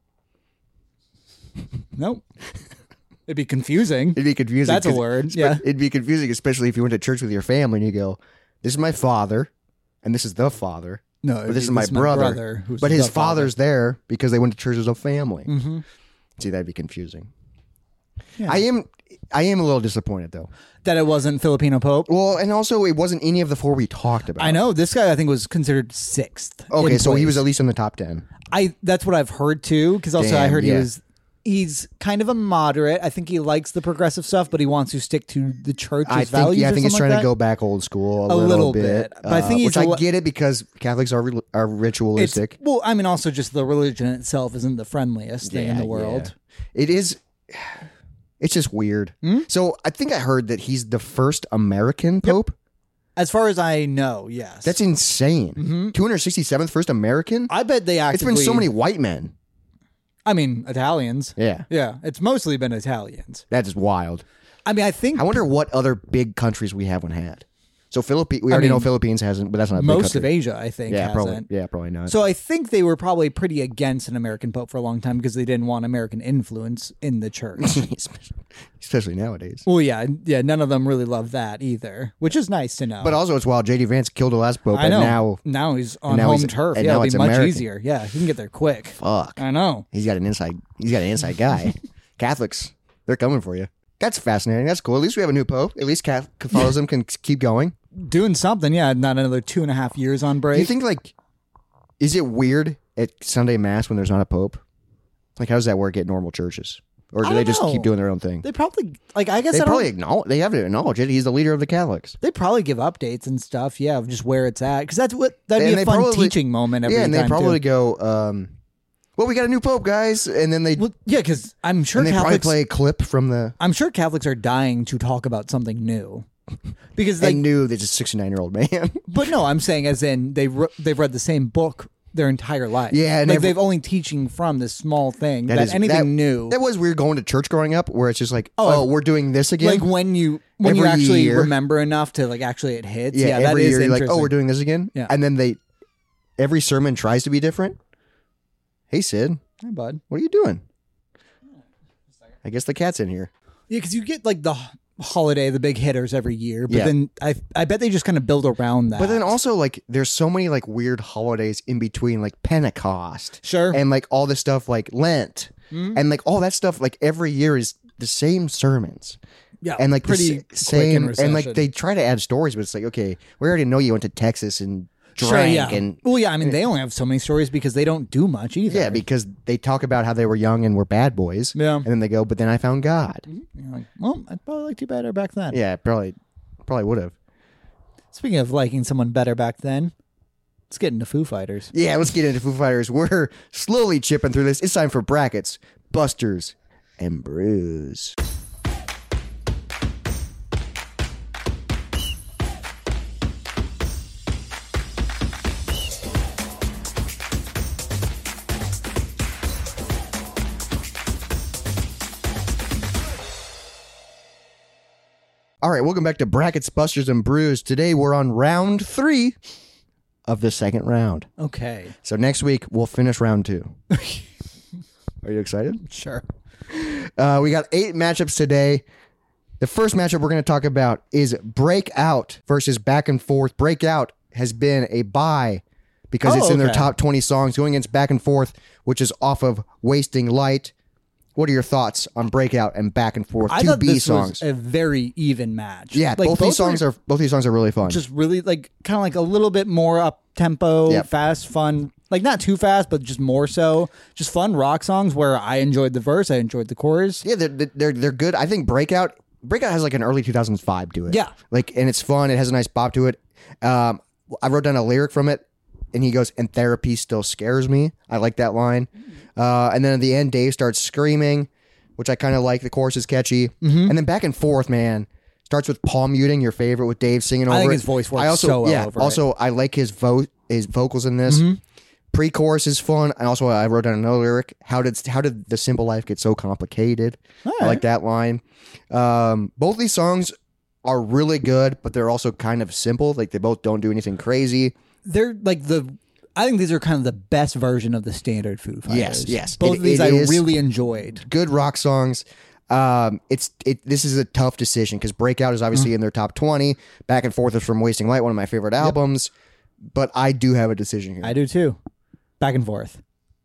nope. It'd be confusing.
It'd be confusing.
That's a
'cause-
word,
spe-
yeah.
It'd be confusing, especially if you went to church with your family and you go, "This is my father, and this is the father,
No,
but
it'd
this
be,
is my brother."
who's
but his
the father.
father's there because they went to church as a family.
Mm-hmm.
See, that'd be confusing.
Yeah.
I am, I am a little disappointed though.
That it wasn't Filipino Pope.
Well, and also it wasn't any of the four we talked about.
I know this guy. I think was considered sixth.
Okay,
in
so he was
place.
at least in the top ten.
I. That's what I've heard too. Because also I
Damn,
heard
yeah.
he was. He's kind of a moderate. I think he likes the progressive stuff, but he wants to stick to the church's
I think,
values.
yeah, I
or
think he's
something
trying
like
to
that.
go back old school a,
A
little,
little
bit.
bit. But I think
uh,
he's
which
a
I
lo-
get it because Catholics are re- are
It's,
ritualistic.
well, I mean, also just the religion itself isn't the friendliest thing in
Yeah,
the world.
yeah. It is. It's just weird.
Hmm?
So I think I heard that he's the first American pope.
As far as I know, yes.
That's insane. two hundred sixty-seventh first American.
I bet they
It's
actively.
been so many white men.
I mean, Italians.
Yeah,
Yeah, it's mostly been Italians.
that is wild.
I mean, I think
I wonder what other big countries we haven't had. So Philippines, we already know
mean,
Philippines hasn't, but that's not a big
most
country.
of Asia, I think,
Yeah, probably.
hasn't.
Yeah, probably not.
So I think they were probably pretty against an American pope for a long time because they didn't want American influence in the church.
Especially nowadays.
Well, yeah, yeah, none of them really love that either, which is nice to know.
But also, it's wild. J D Vance killed the last pope,
I know
and now,
now he's on
now
home
he's-
turf.
and
Yeah,
now
it'd
it's
be much
American.
easier. Yeah, he can get there quick.
fuck,
I know.
he's got an inside. He's got an inside guy. Catholics, they're coming for you. That's fascinating. That's cool. At least we have a new pope. At least Catholicism can keep going.
Doing something, yeah. Not another two and a half years on break.
Do you think like, is it weird at Sunday Mass when there's not a pope? Like, how does that work at normal churches, or do
I
they
don't
just
know.
keep doing their own thing?
they probably like? I guess
They
I
probably
don't,
acknowledge. They have to acknowledge it. He's the leader of the Catholics.
they probably give updates and stuff. Yeah, of just where it's at because that's what that'd
And
be
they
a fun
probably-
teaching moment. Every
yeah, and they
time,
probably
too.
go, um, "Well, we got a new pope, guys," and then they
Well, yeah, because I'm sure
and they probably
Catholics.
play a clip from the.
I'm sure Catholics are dying to talk about something new. Because
They
like,
knew that it's a sixty-nine year old man.
but no, I'm saying as in they re- they've read the same book their entire life.
Yeah, and
like
every-
they've only teaching from this small thing that,
is-
anything
that-
new.
That was weird going to church growing up, where it's just like,
Oh,
oh, we're doing this again.
like when you when you
Every
actually
year.
remember enough to like actually it hits.
yeah,
Yeah, that
every
is
year you're like,
interesting.
oh, we're doing this again.
Yeah.
And then they, every sermon tries to be different. Hey, Sid,
Hey, bud.
what are you doing? I guess the cat's in here.
Yeah, because you get like the h- holiday, the big hitters every year, but
Yeah.
then I I bet they just kind of build around that.
But then also, like, there's so many like weird holidays in between, like Pentecost,
Sure.
and like all this stuff like Lent,
Mhm.
and like all that stuff. Like every year is the same sermons,
yeah,
and like
pretty
the
quick
s- same,
in
and like
recession.
they try to add stories, but it's like, okay, we already know you went to Texas and drank
Sure, yeah.
and
well, yeah. I mean, they only have so many stories because they don't do much either.
yeah, because they talk about how they were young and were bad boys.
Yeah.
And then they go, but then I found God.
You're like, well, I probably liked you better back then.
Yeah, probably, probably would have.
Speaking of liking someone better back then, let's get into Foo Fighters.
Yeah, let's get into Foo Fighters. We're slowly chipping through this. It's time for brackets, busters, and brews. All right, welcome back to Brackets, Busters, and Brews. Today we're on round three of the second round.
Okay.
So next week we'll finish round two. Are you excited?
Sure.
Uh, we got eight matchups today. The first matchup we're going to talk about is Breakout versus Back and Forth. Breakout has been a bye because
Oh,
it's in their
okay.
top twenty songs, going against Back and Forth, which is off of Wasting Light. What are your thoughts on Breakout and Back and Forth?
I
Two
thought
B
this
songs.
was a very even match.
Yeah,
Like,
both these songs
were
are both these songs are really fun.
just really like kind of like a little bit more up tempo,
Yep.
fast, fun. Like not too fast, but just more so. Just fun rock songs where I enjoyed the verse, I enjoyed the chorus.
Yeah, they're they're they're good. I think Breakout Breakout has like an early two thousands vibe to it.
Yeah.
like and it's fun. It has a nice bop to it. Um, I wrote down a lyric from it, and he goes, "And therapy still scares me." I like that line. Uh, and then at the end, Dave starts screaming, which I kind of like. The chorus is catchy,
Mm-hmm.
and then Back and Forth, man, starts with palm muting, your favorite, with Dave singing over
I think
it.
his voice works
I also,
so well
yeah,
over it.
also I like his vo- his vocals in this.
Mm-hmm.
Pre-chorus is fun. And also, I wrote down another lyric. How did how did the simple life get so complicated?
All
I like
right.
that line. Um, both these songs are really good, but they're also kind of simple. Like they both don't do anything crazy.
They're like the. I think these are kind of the best version of the standard Foo Fighters.
Yes, yes.
Both
It-
of these
it
I
is.
really enjoyed.
Good rock songs. Um, it's it. This is a tough decision because Breakout is obviously
Mm.
in their top twenty. Back and Forth is from Wasting Light, one of my favorite albums. But I do have a decision here.
I do too. Back and forth.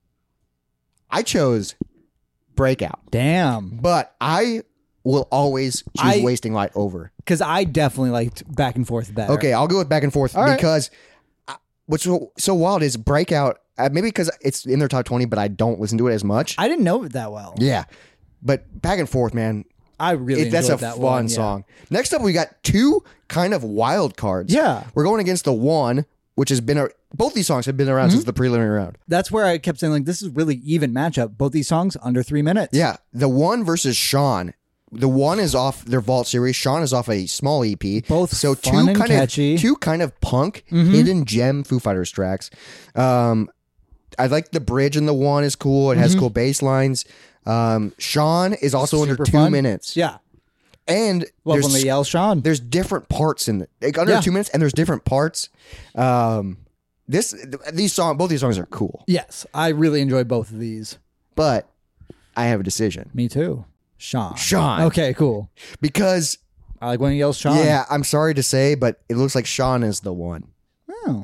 I chose Breakout,
Damn.
but I will always choose
I-
Wasting Light over.
Because I definitely liked back and forth better.
Okay, I'll go with Back and Forth
All right.
because I- what's so, so wild is Breakout. Uh, maybe because it's in their top twenty, but I don't listen to it as much.
I didn't know it that well.
yeah, but Back and Forth, man,
I really
it, that's a
enjoyed that
fun
one, yeah.
song. Next up, we got two kind of wild cards.
Yeah.
we're going against the one, which has been a, both these songs have been around
Mm-hmm.
since the preliminary round.
That's where I kept saying like this is really even matchup. Both these songs under three minutes.
Yeah, the one versus Sean. The one is off their Vault series. Sean is off a small E P.
Both
so
fun
two
and
kind
catchy.
of two kind of punk
Mhm.
hidden gem Foo Fighters tracks. Um, I like the bridge in the one is cool. It has
Mhm.
cool bass lines. Um, Sean is also under
Super
two
fun.
minutes.
Yeah.
and
Love when
there's
they yell Sean.
there's different parts in it. Like under
Yeah.
two minutes, and there's different parts. Um, this these song both these songs are cool,
Yes, I really enjoy both of these.
but I have a decision
Me too. Sean.
Sean.
Okay, cool.
because
I like when he yells Sean.
yeah, I'm sorry to say, but it looks like Sean is the one.
Oh.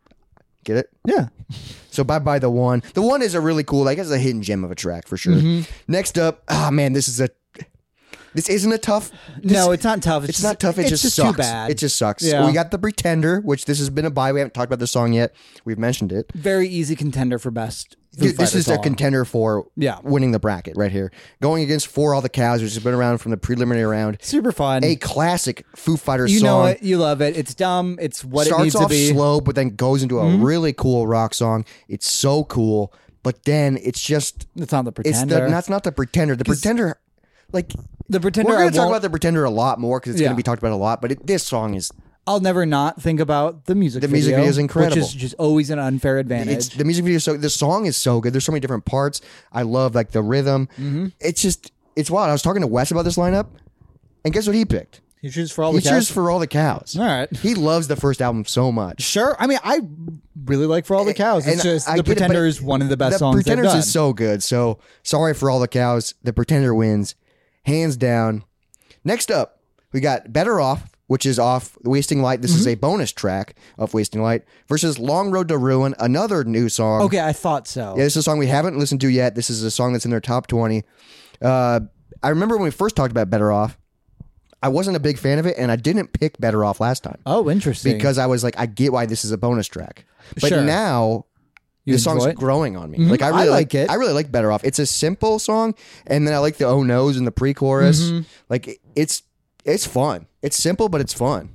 Get it?
Yeah.
So bye bye the one. The one is a really cool, like it's a hidden gem of a track for sure.
Mm-hmm.
Next up, ah man, this is a this isn't a tough. This,
no, it's not tough. It's,
it's
just,
not tough. It
it's
just,
too
sucks.
bad.
It just sucks.
Yeah.
We got the Pretender, which this has been a bye. We haven't talked about the song yet. We've mentioned it.
Very easy contender for best. Foo
Dude, this
Fighter
is a
song.
contender for
Yeah.
winning the bracket right here. Going against For All the Cows, which has been around from the preliminary round.
Super fun.
A classic Foo Fighters
you
song.
know it. You love it. It's dumb. It's what it
Starts
needs
off
to be.
slow, but then goes into a
Mhm.
really cool rock song. It's so cool, but then it's just
It's not the
it's
pretender.
the that's not the Pretender. The Pretender, like
the pretender.
we're
I
going to talk
won't-
about the Pretender a lot more because it's
Yeah.
going to be talked about a lot. But it, this song is
I'll never not think about the music.
The
video,
music video is incredible.
which is just always an unfair
it's
advantage.
the music video. Is so the song is so good. There's so many different parts. I love like the rhythm.
Mm-hmm.
It's just it's wild. I was talking to Wes about this lineup, and guess what he picked?
You choose for all
He
the
chose
cows.
For All the Cows.
All right.
He loves the first album so much.
Sure. I mean, I really like For All the Cows. It's
And
just
I
The
get it, but
Pretender is one of the best
the
songs they've
Pretenders
done.
is so good. So sorry For All the Cows. The Pretender wins, hands down. Next up, we got Better Off, which is off Wasting Light. This is a bonus track of Wasting Light versus Long Road to Ruin, another new song.
okay, I thought so.
Yeah, this is a song we haven't listened to yet. This is a song that's in their top twenty. Uh, I remember when we first talked about Better Off, I wasn't a big fan of it, and I didn't pick Better Off last time
Oh, interesting.
because I was like, I get why this is a bonus track, but
Sure.
now.
You
The song's
enjoy it?
growing on me.
Mhm.
Like I
I
really
like it.
I really like Better Off. It's a simple song, and then I like the oh no's in the pre-chorus.
Mhm.
Like it- it's it's fun. It's simple, but it's fun.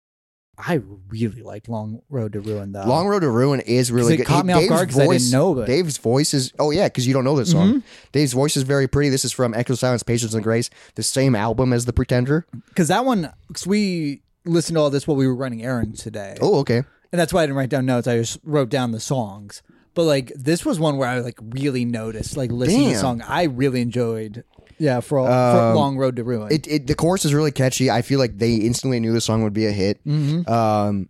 I really liked Long Road to Ruin though.
Long Road to Ruin is really
it
good.
caught me off guard 'cause I didn't know of it.
Dave's voice is oh yeah, because you don't know this song.
Mhm.
Dave's voice is very pretty. This is from Echo Silence, Patience and Grace, the same album as The Pretender.
Because that one, because we listened to all this while we were running errands today.
Oh okay.
And that's why I didn't write down notes. I just wrote down the songs. But like this was one where I like really noticed, like listening to the
Damn.
song. I really enjoyed. Yeah, for, for
Um,
Long Road to Ruin.
It, it the chorus is really catchy. I feel like they instantly knew the song would be a hit.
Mhm.
Um,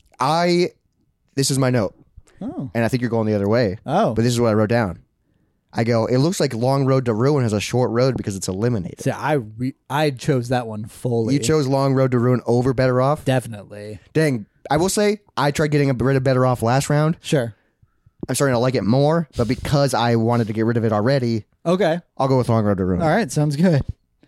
I this is my note,
Oh.
and I think you're going the other way.
Oh.
But this is what I wrote down. I go, it looks like Long Road to Ruin has a short road because it's eliminated.
See, I re- I chose that one fully.
You chose Long Road to Ruin over Better Off?
Definitely.
Dang, I will say, I tried getting rid of Better Off last round.
Sure.
I'm starting to like it more, but because I wanted to get rid of it already,
Okay.
I'll go with Long Road to Ruin.
All right. Sounds good.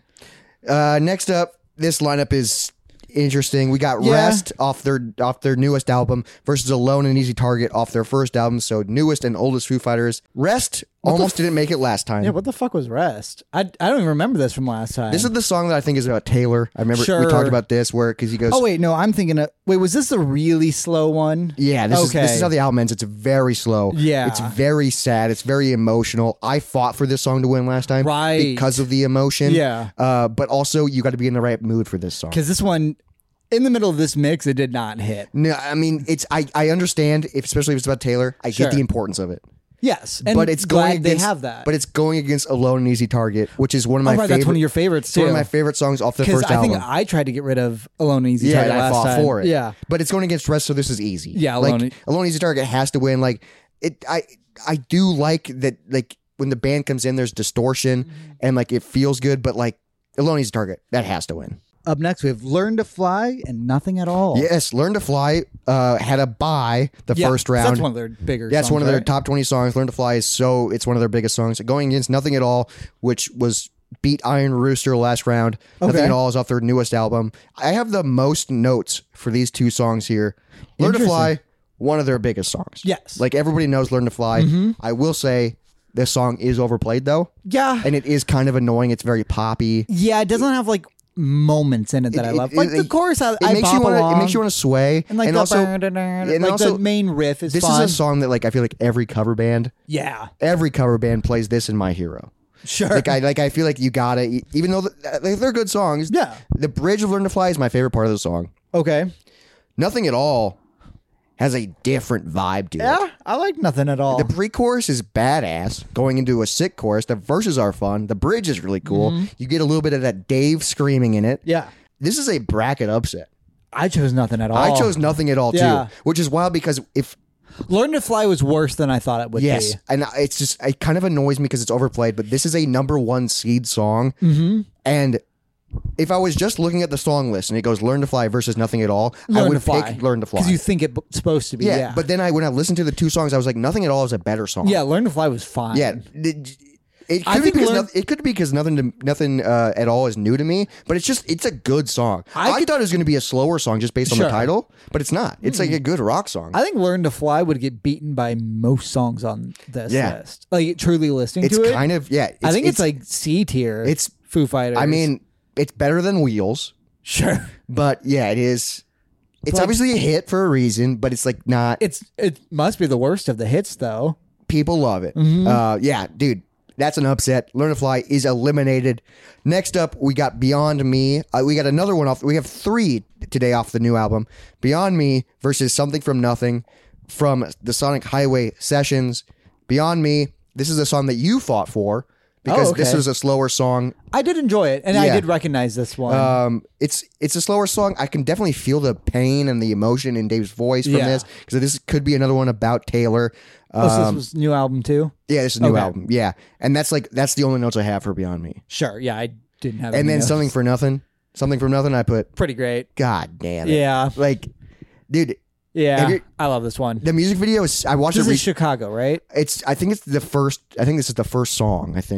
Uh, next up, this lineup is interesting. We got
Yeah.
Rest off their off their newest album versus Alone and Easy Target off their first album. So newest and oldest Foo Fighters. Rest
the
almost
f-
didn't make it last time.
Yeah. What the fuck was Rest? I, I don't even remember this from last time.
This is the song that I think is about Taylor. I remember we
Sure.
talked about this where because he goes,
Oh wait, no. I'm thinking. Of, wait, was this the really slow one?
yeah, this is this
Okay.
is how the album ends. It's very slow.
Yeah.
it's very sad. It's very emotional. I fought for this song to win last time,
Right.
because of the emotion.
Yeah.
uh, but also you got to be in the right mood for this song.
Because this one, in the middle of this mix, it did not hit.
No, I mean it's I I understand if especially if it's about Taylor. I
Sure.
get the importance of it.
Yes, and
But it's
glad
going
they
against,
have that.
But it's going against Alone and Easy Target, which is one of my
oh, right,
favorite.
that's one of your favorites
it's
too.
one of my favorite songs off the
Because
first
I
album.
think I tried to get rid of Alone and Easy
yeah,
Target
and I
last
fought
time.
for it.
Yeah,
but it's going against Rest, so this is easy.
Yeah,
like
Alone-
Alone and Easy Target has to win. Like it, I I do like that. Like when the band comes in, there's distortion
Mm-hmm.
and like it feels good. But like Alone and Easy Target, that has to win.
Up next, we have Learn to Fly and Nothing at All.
Yes, Learn to Fly uh, had a bye the
Yeah,
first
'cause
round.
That's one of their bigger.
That's
songs,
one of their
right?
top twenty songs. Learn to Fly is so it's one of their biggest songs. Going against Nothing at All, which was beat Iron Rooster last round. Nothing
Okay.
at All is off their newest album. I have the most notes for these two songs here. Learn to Fly, one of their biggest songs.
Yes.
Like everybody knows Learn to Fly.
Mm-hmm.
I will say this song is overplayed though.
Yeah,
And it is kind of annoying. It's very poppy.
yeah. It doesn't have like moments in it that
It-
I love.
it-
Like
it-
the chorus, I,
It
I
makes
bop
you want to. It
along.
makes you want to sway.
and like the
also,
burn, burn, burn,
and
like
also,
the main riff is
this
fun.
is a song that like I feel like every cover band,
Yeah,
every cover band plays this in My Hero.
sure.
Like I like I feel like you gotta e- even though the, like, they're good songs.
Yeah.
The bridge of Learn to Fly is my favorite part of the song.
okay.
Nothing at All has a different vibe to it.
Yeah, I like Nothing at All.
The pre-chorus is badass, going into a sick chorus. The verses are fun. The bridge is really cool.
Mm-hmm.
You get a little bit of that Dave screaming in it.
yeah,
This is a bracket upset.
I chose Nothing at All.
I chose Nothing at All
Yeah.
too, which is wild because if
Learn to Fly was worse than I thought it would
yes,
be.
and it's just it kind of annoys me because it's overplayed. But this is a number one seed song,
Mm-hmm.
and if I was just looking at the song list and it goes Learn to Fly versus Nothing at All, I
Learn
would
to Fly.
pick Learn to Fly.
Because you think it's supposed to be.
yeah,
Yeah,
but then I when I listened to the two songs, I was like, Nothing at All is a better song.
yeah, Learn to Fly was fine.
yeah. It, it
I
could be
think
because
Learn-
noth- it could be because nothing to, nothing uh, at all is new to me, but it's just it's a good song.
I
I,
could-
thought it was going to be a slower song just based on
Sure.
the title, but it's not. It's like a good rock song.
I think Learn to Fly would get beaten by most songs on this
Yeah.
list. Like truly listening
it's
to it,
kind of yeah.
I think it's, like C tier.
it's-
Foo Fighters.
I mean, it's better than Wheels.
sure.
But yeah, it is. It's
Like-
obviously a hit for a reason, but it's like not.
It's it must be the worst of the hits though.
People love it.
Mm-hmm.
Uh, yeah, dude, that's an upset. Learn to Fly is eliminated. Next up, we got Beyond Me. Uh, we got another one off. We have three today off the new album. Beyond Me versus Something from Nothing from the Sonic Highway Sessions. Beyond Me. This is a song that you fought for because
Oh, okay.
this was a slower song.
I did enjoy it, and I
Yeah.
did recognize this one.
Um, it's it's a slower song. I can definitely feel the pain and the emotion in Dave's voice from
Yeah.
this because this could be another one about Taylor.
oh, so
Um,
this was new album too.
yeah, this is a new
okay.
album. Yeah, and that's like that's the only notes I have for Beyond Me.
Sure. Yeah, I didn't have.
And
any
then
notes.
Something for Nothing. Something from Nothing. I put.
pretty great.
God damn it.
Yeah,
Like, dude,
yeah.
Have you-
I love this one.
the music video is. I watched
This
it. Re-
is Chicago, right?
it's. I think it's the first. I think this is the first song. I think.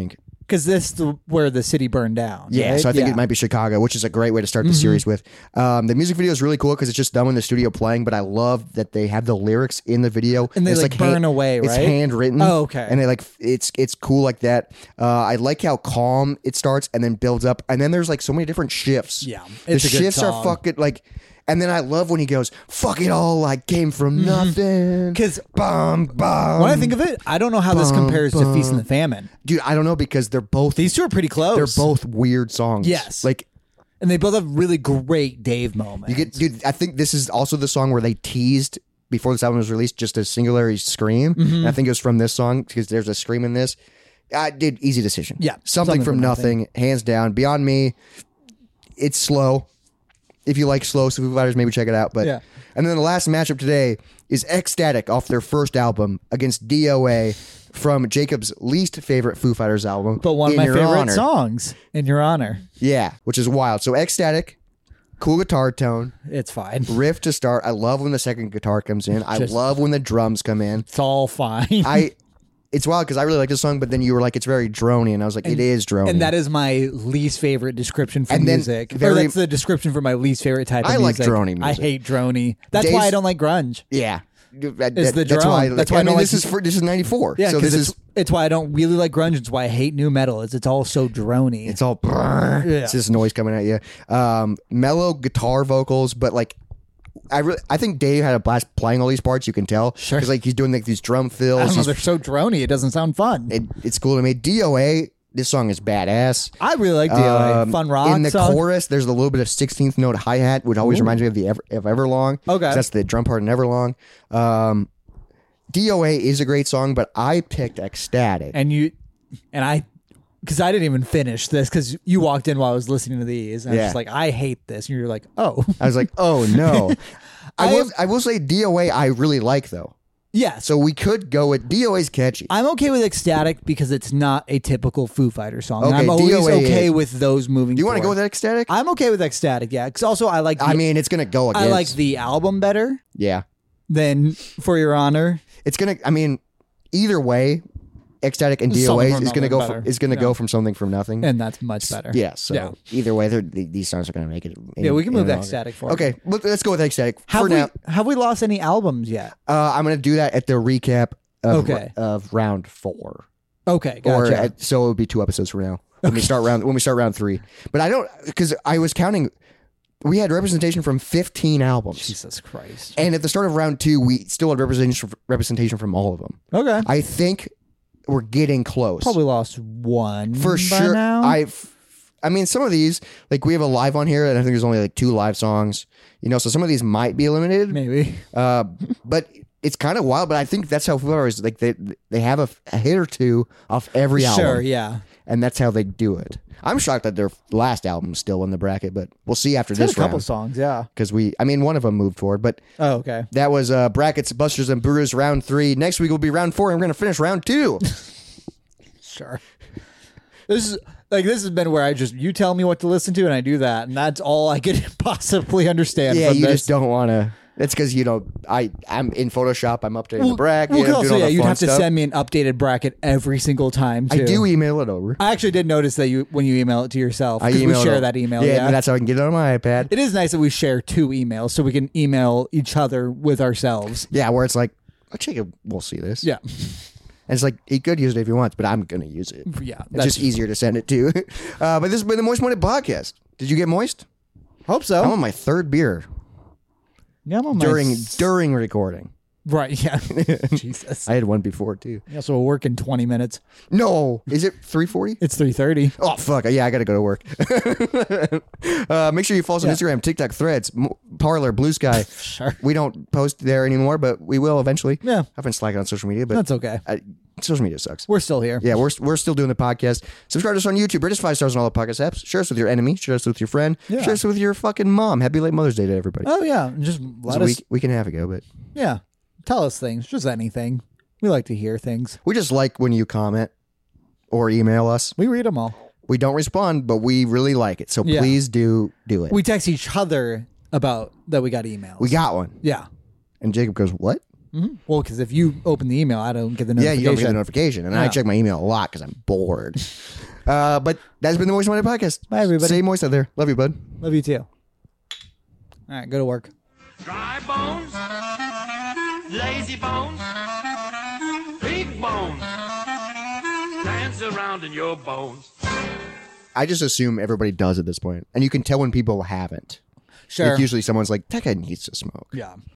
Because this the, where the city burned down.
Yeah,
right?
so I think
yeah.
it might be Chicago, which is a great way to start the series with. Um, the music video is really cool because it's just them in the studio playing, but I love that they have the lyrics in the video.
And they,
it's
like, burn
hand-
away,
It's
right?
handwritten.
Oh, okay.
And they like it's it's cool like that. Uh, I like how calm it starts and then builds up, and then there's like so many different shifts.
Yeah,
the
it's a good
shifts are
song.
fucking like. And then I love when he goes, "Fuck it all, I came from nothing."
'Cause
bum bum.
when I think of it, I don't know how this
bum,
compares to Feast
bum.
and the Famine.
dude, I don't know because they're both
These two are pretty close.
they're both weird songs.
Yes.
like.
and they both have really great Dave moments.
You get, dude. I think this is also the song where they teased before this album was released just a singular scream.
Mm-hmm.
And I think it was from this song because there's a scream in this. I did easy decision.
Yeah,
something, from nothing, hands down. Beyond Me, it's slow. If you like slow Foo Fighters, maybe check it out. But
Yeah.
and then the last matchup today is Ecstatic off their first album against D O A from Jacob's least favorite Foo Fighters album.
But one of
In
my
Your
favorite
Honor.
songs, In Your Honor.
Yeah, which is wild. So Ecstatic, cool guitar tone.
It's fine.
Riff to start. I love when the second guitar comes in. I
Just-
love when the drums come in.
It's all fine.
I it's wild because I really like this song, but then you were like, it's very drony, and I was like, it is drony.
and that is my least favorite description for
And then
music. Or
very-
that's the description for my least favorite type of
I like
music.
drony
I
music.
hate drony. That's
Dave's-
why I don't like grunge.
yeah. That-
Is
that-
the
that's
drum.
why.
That's
I
why I
mean,
don't
this
like-
is for, this is ninety-four.
Yeah,
so
because
this
it's,
is
it's why I don't really like grunge. It's why I hate new metal. It's it's all so drony.
it's all brrr.
Yeah.
It's just noise coming at you. Um, mellow guitar vocals, but like. I really, I think Dave had a blast playing all these parts. You can tell,
Sure.
because like he's doing like these drum fills.
I don't know.
he's-
They're so drony. It doesn't sound fun.
it, it's cool to me. D O A, this song is badass.
I really like D O A.
Um,
Fun rock
in the
song.
chorus, there's a little bit of sixteenth note hi hat, which always reminds me of the Ever, of Everlong.
Okay.
'Cause that's the drum part in Everlong. Um, D O A is a great song, but I picked Ecstatic.
and you and I because I didn't even finish this because you walked in while I was listening to these and I was
Yeah.
just like, I hate this, and you're like, oh
I was like, oh no. I,
I
will.
am-
I will say D O A I really like though,
yeah. So
so we could go with D O A's catchy.
I'm okay with Ecstatic because it's not a typical Foo Fighter song. and
Okay,
I'm always
D O A
okay
is-
with those moving.
Do you want to go
forward.
with Ecstatic?
I'm okay with Ecstatic, yeah. Because also I like. The,
I mean, it's gonna go
I
against.
like the album better
yeah,
than For Your Honor.
it's gonna. I mean, either way, Ecstatic and D O A
Something from
is gonna
Nothing
go.
better.
From, is gonna
Yeah.
go from something from nothing.
And that's much better.
Yeah, so
Yeah.
either way, they're- th- these songs are going to make it. In,
Yeah, we can move
in and
Ecstatic
out.
forward.
Okay, let- let's go with Ecstatic
Have
for
we
now.
have we lost any albums yet?
Uh, I'm going to do that at the recap of,
Okay.
of round four,
Okay,
or
gotcha.
at, so it would be two episodes from now when we start round when we start round three. But I don't because I was counting. We had representation from fifteen albums,
Jesus Christ.
and at the start of round two, we still had representation representation from all of them.
Okay.
I think we're getting close.
Probably lost one
for
by
sure.
now.
I, I mean, some of these, like we have a live on here, and I think there's only like two live songs. You know, so some of these might be eliminated.
maybe.
Uh, but it's kind of wild. But I think that's how Foo Fighters like they they have a, a hit or two off every album,
Sure, yeah.
and that's how they do it. I'm shocked that their last album's still in the bracket, but we'll see after
There's
this
a couple
round
songs, yeah.
because we, I mean, one of them moved forward, but
Oh, okay.
that was uh, brackets, Busters and Brewers round three. Next week will be round four, and we're gonna finish round two.
Sure. This is like this has been where I just you tell me what to listen to and I do that, and that's all I could possibly understand.
Yeah,
from
you
this.
just don't want to. That's because you know I I'm in Photoshop. I'm updating the
Well,
bracket.
well, 'cause
I'm
also,
doing all
yeah,
the
you'd
fun
have to
stuff.
send me an updated bracket every single time. Too.
I do email it over.
I actually did notice that you when you email it to yourself
I
because we
email it
share
over.
that email.
Yeah,
Yeah,
and that's how I can get it on my iPad.
it is nice that we share two emails so we can email each other with ourselves.
Yeah, where it's like, oh, Jacob will see this.
Yeah,
and it's like he could use it if he wants, but I'm gonna use it.
yeah.
It's just easier to send it to. uh, but this has been the Moist Monday podcast. Did you get moist?
Hope so.
I'm on my third beer
yeah, I'm on my
during
s-
during recording.
right. Yeah. Jesus.
I had one before too.
Yeah, so we'll work in twenty minutes.
No, is it three forty?
It's three thirty.
Oh fuck! Yeah, I gotta go to work. uh, make sure you follow us on
Yeah.
Instagram, TikTok, Threads, M- Parlor, Blue Sky.
Sure.
We don't post there anymore, but we will eventually.
Yeah.
I've been slacking on social media, but
That's okay.
I, social media sucks.
We're still here.
Yeah, we're we're still doing the podcast. Subscribe to us on YouTube. Rate us five stars on all the podcast apps. Share us with your enemy. Share us with your friend.
Yeah.
Share us with your fucking mom. Happy late Mother's Day to everybody.
Oh yeah. Just
It was
let
a
us.
week, week and a half ago, but
Yeah. Tell us things. Just anything. We like to hear things.
we just like when you comment or email us.
We read them all.
We don't respond, but we really like it. So
Yeah.
please do do it.
We text each other about that we got emails.
we got one,
Yeah.
and Jacob goes, "What?"
Mm-hmm. Well, because if you open the email, I don't get the
Yeah,
notification.
you don't get the notification. And I
Yeah.
check my email a lot because I'm bored. uh, but that's been the Moist Monday podcast.
Bye, everybody.
Stay moist out there. Love you, bud.
Love you too. All right, go to work.
Dry bones, lazy bones, big bones, dance around in your bones.
I just assume everybody does at this point. And you can tell when people haven't.
Sure.
Like usually someone's like, that guy needs to smoke.
Yeah.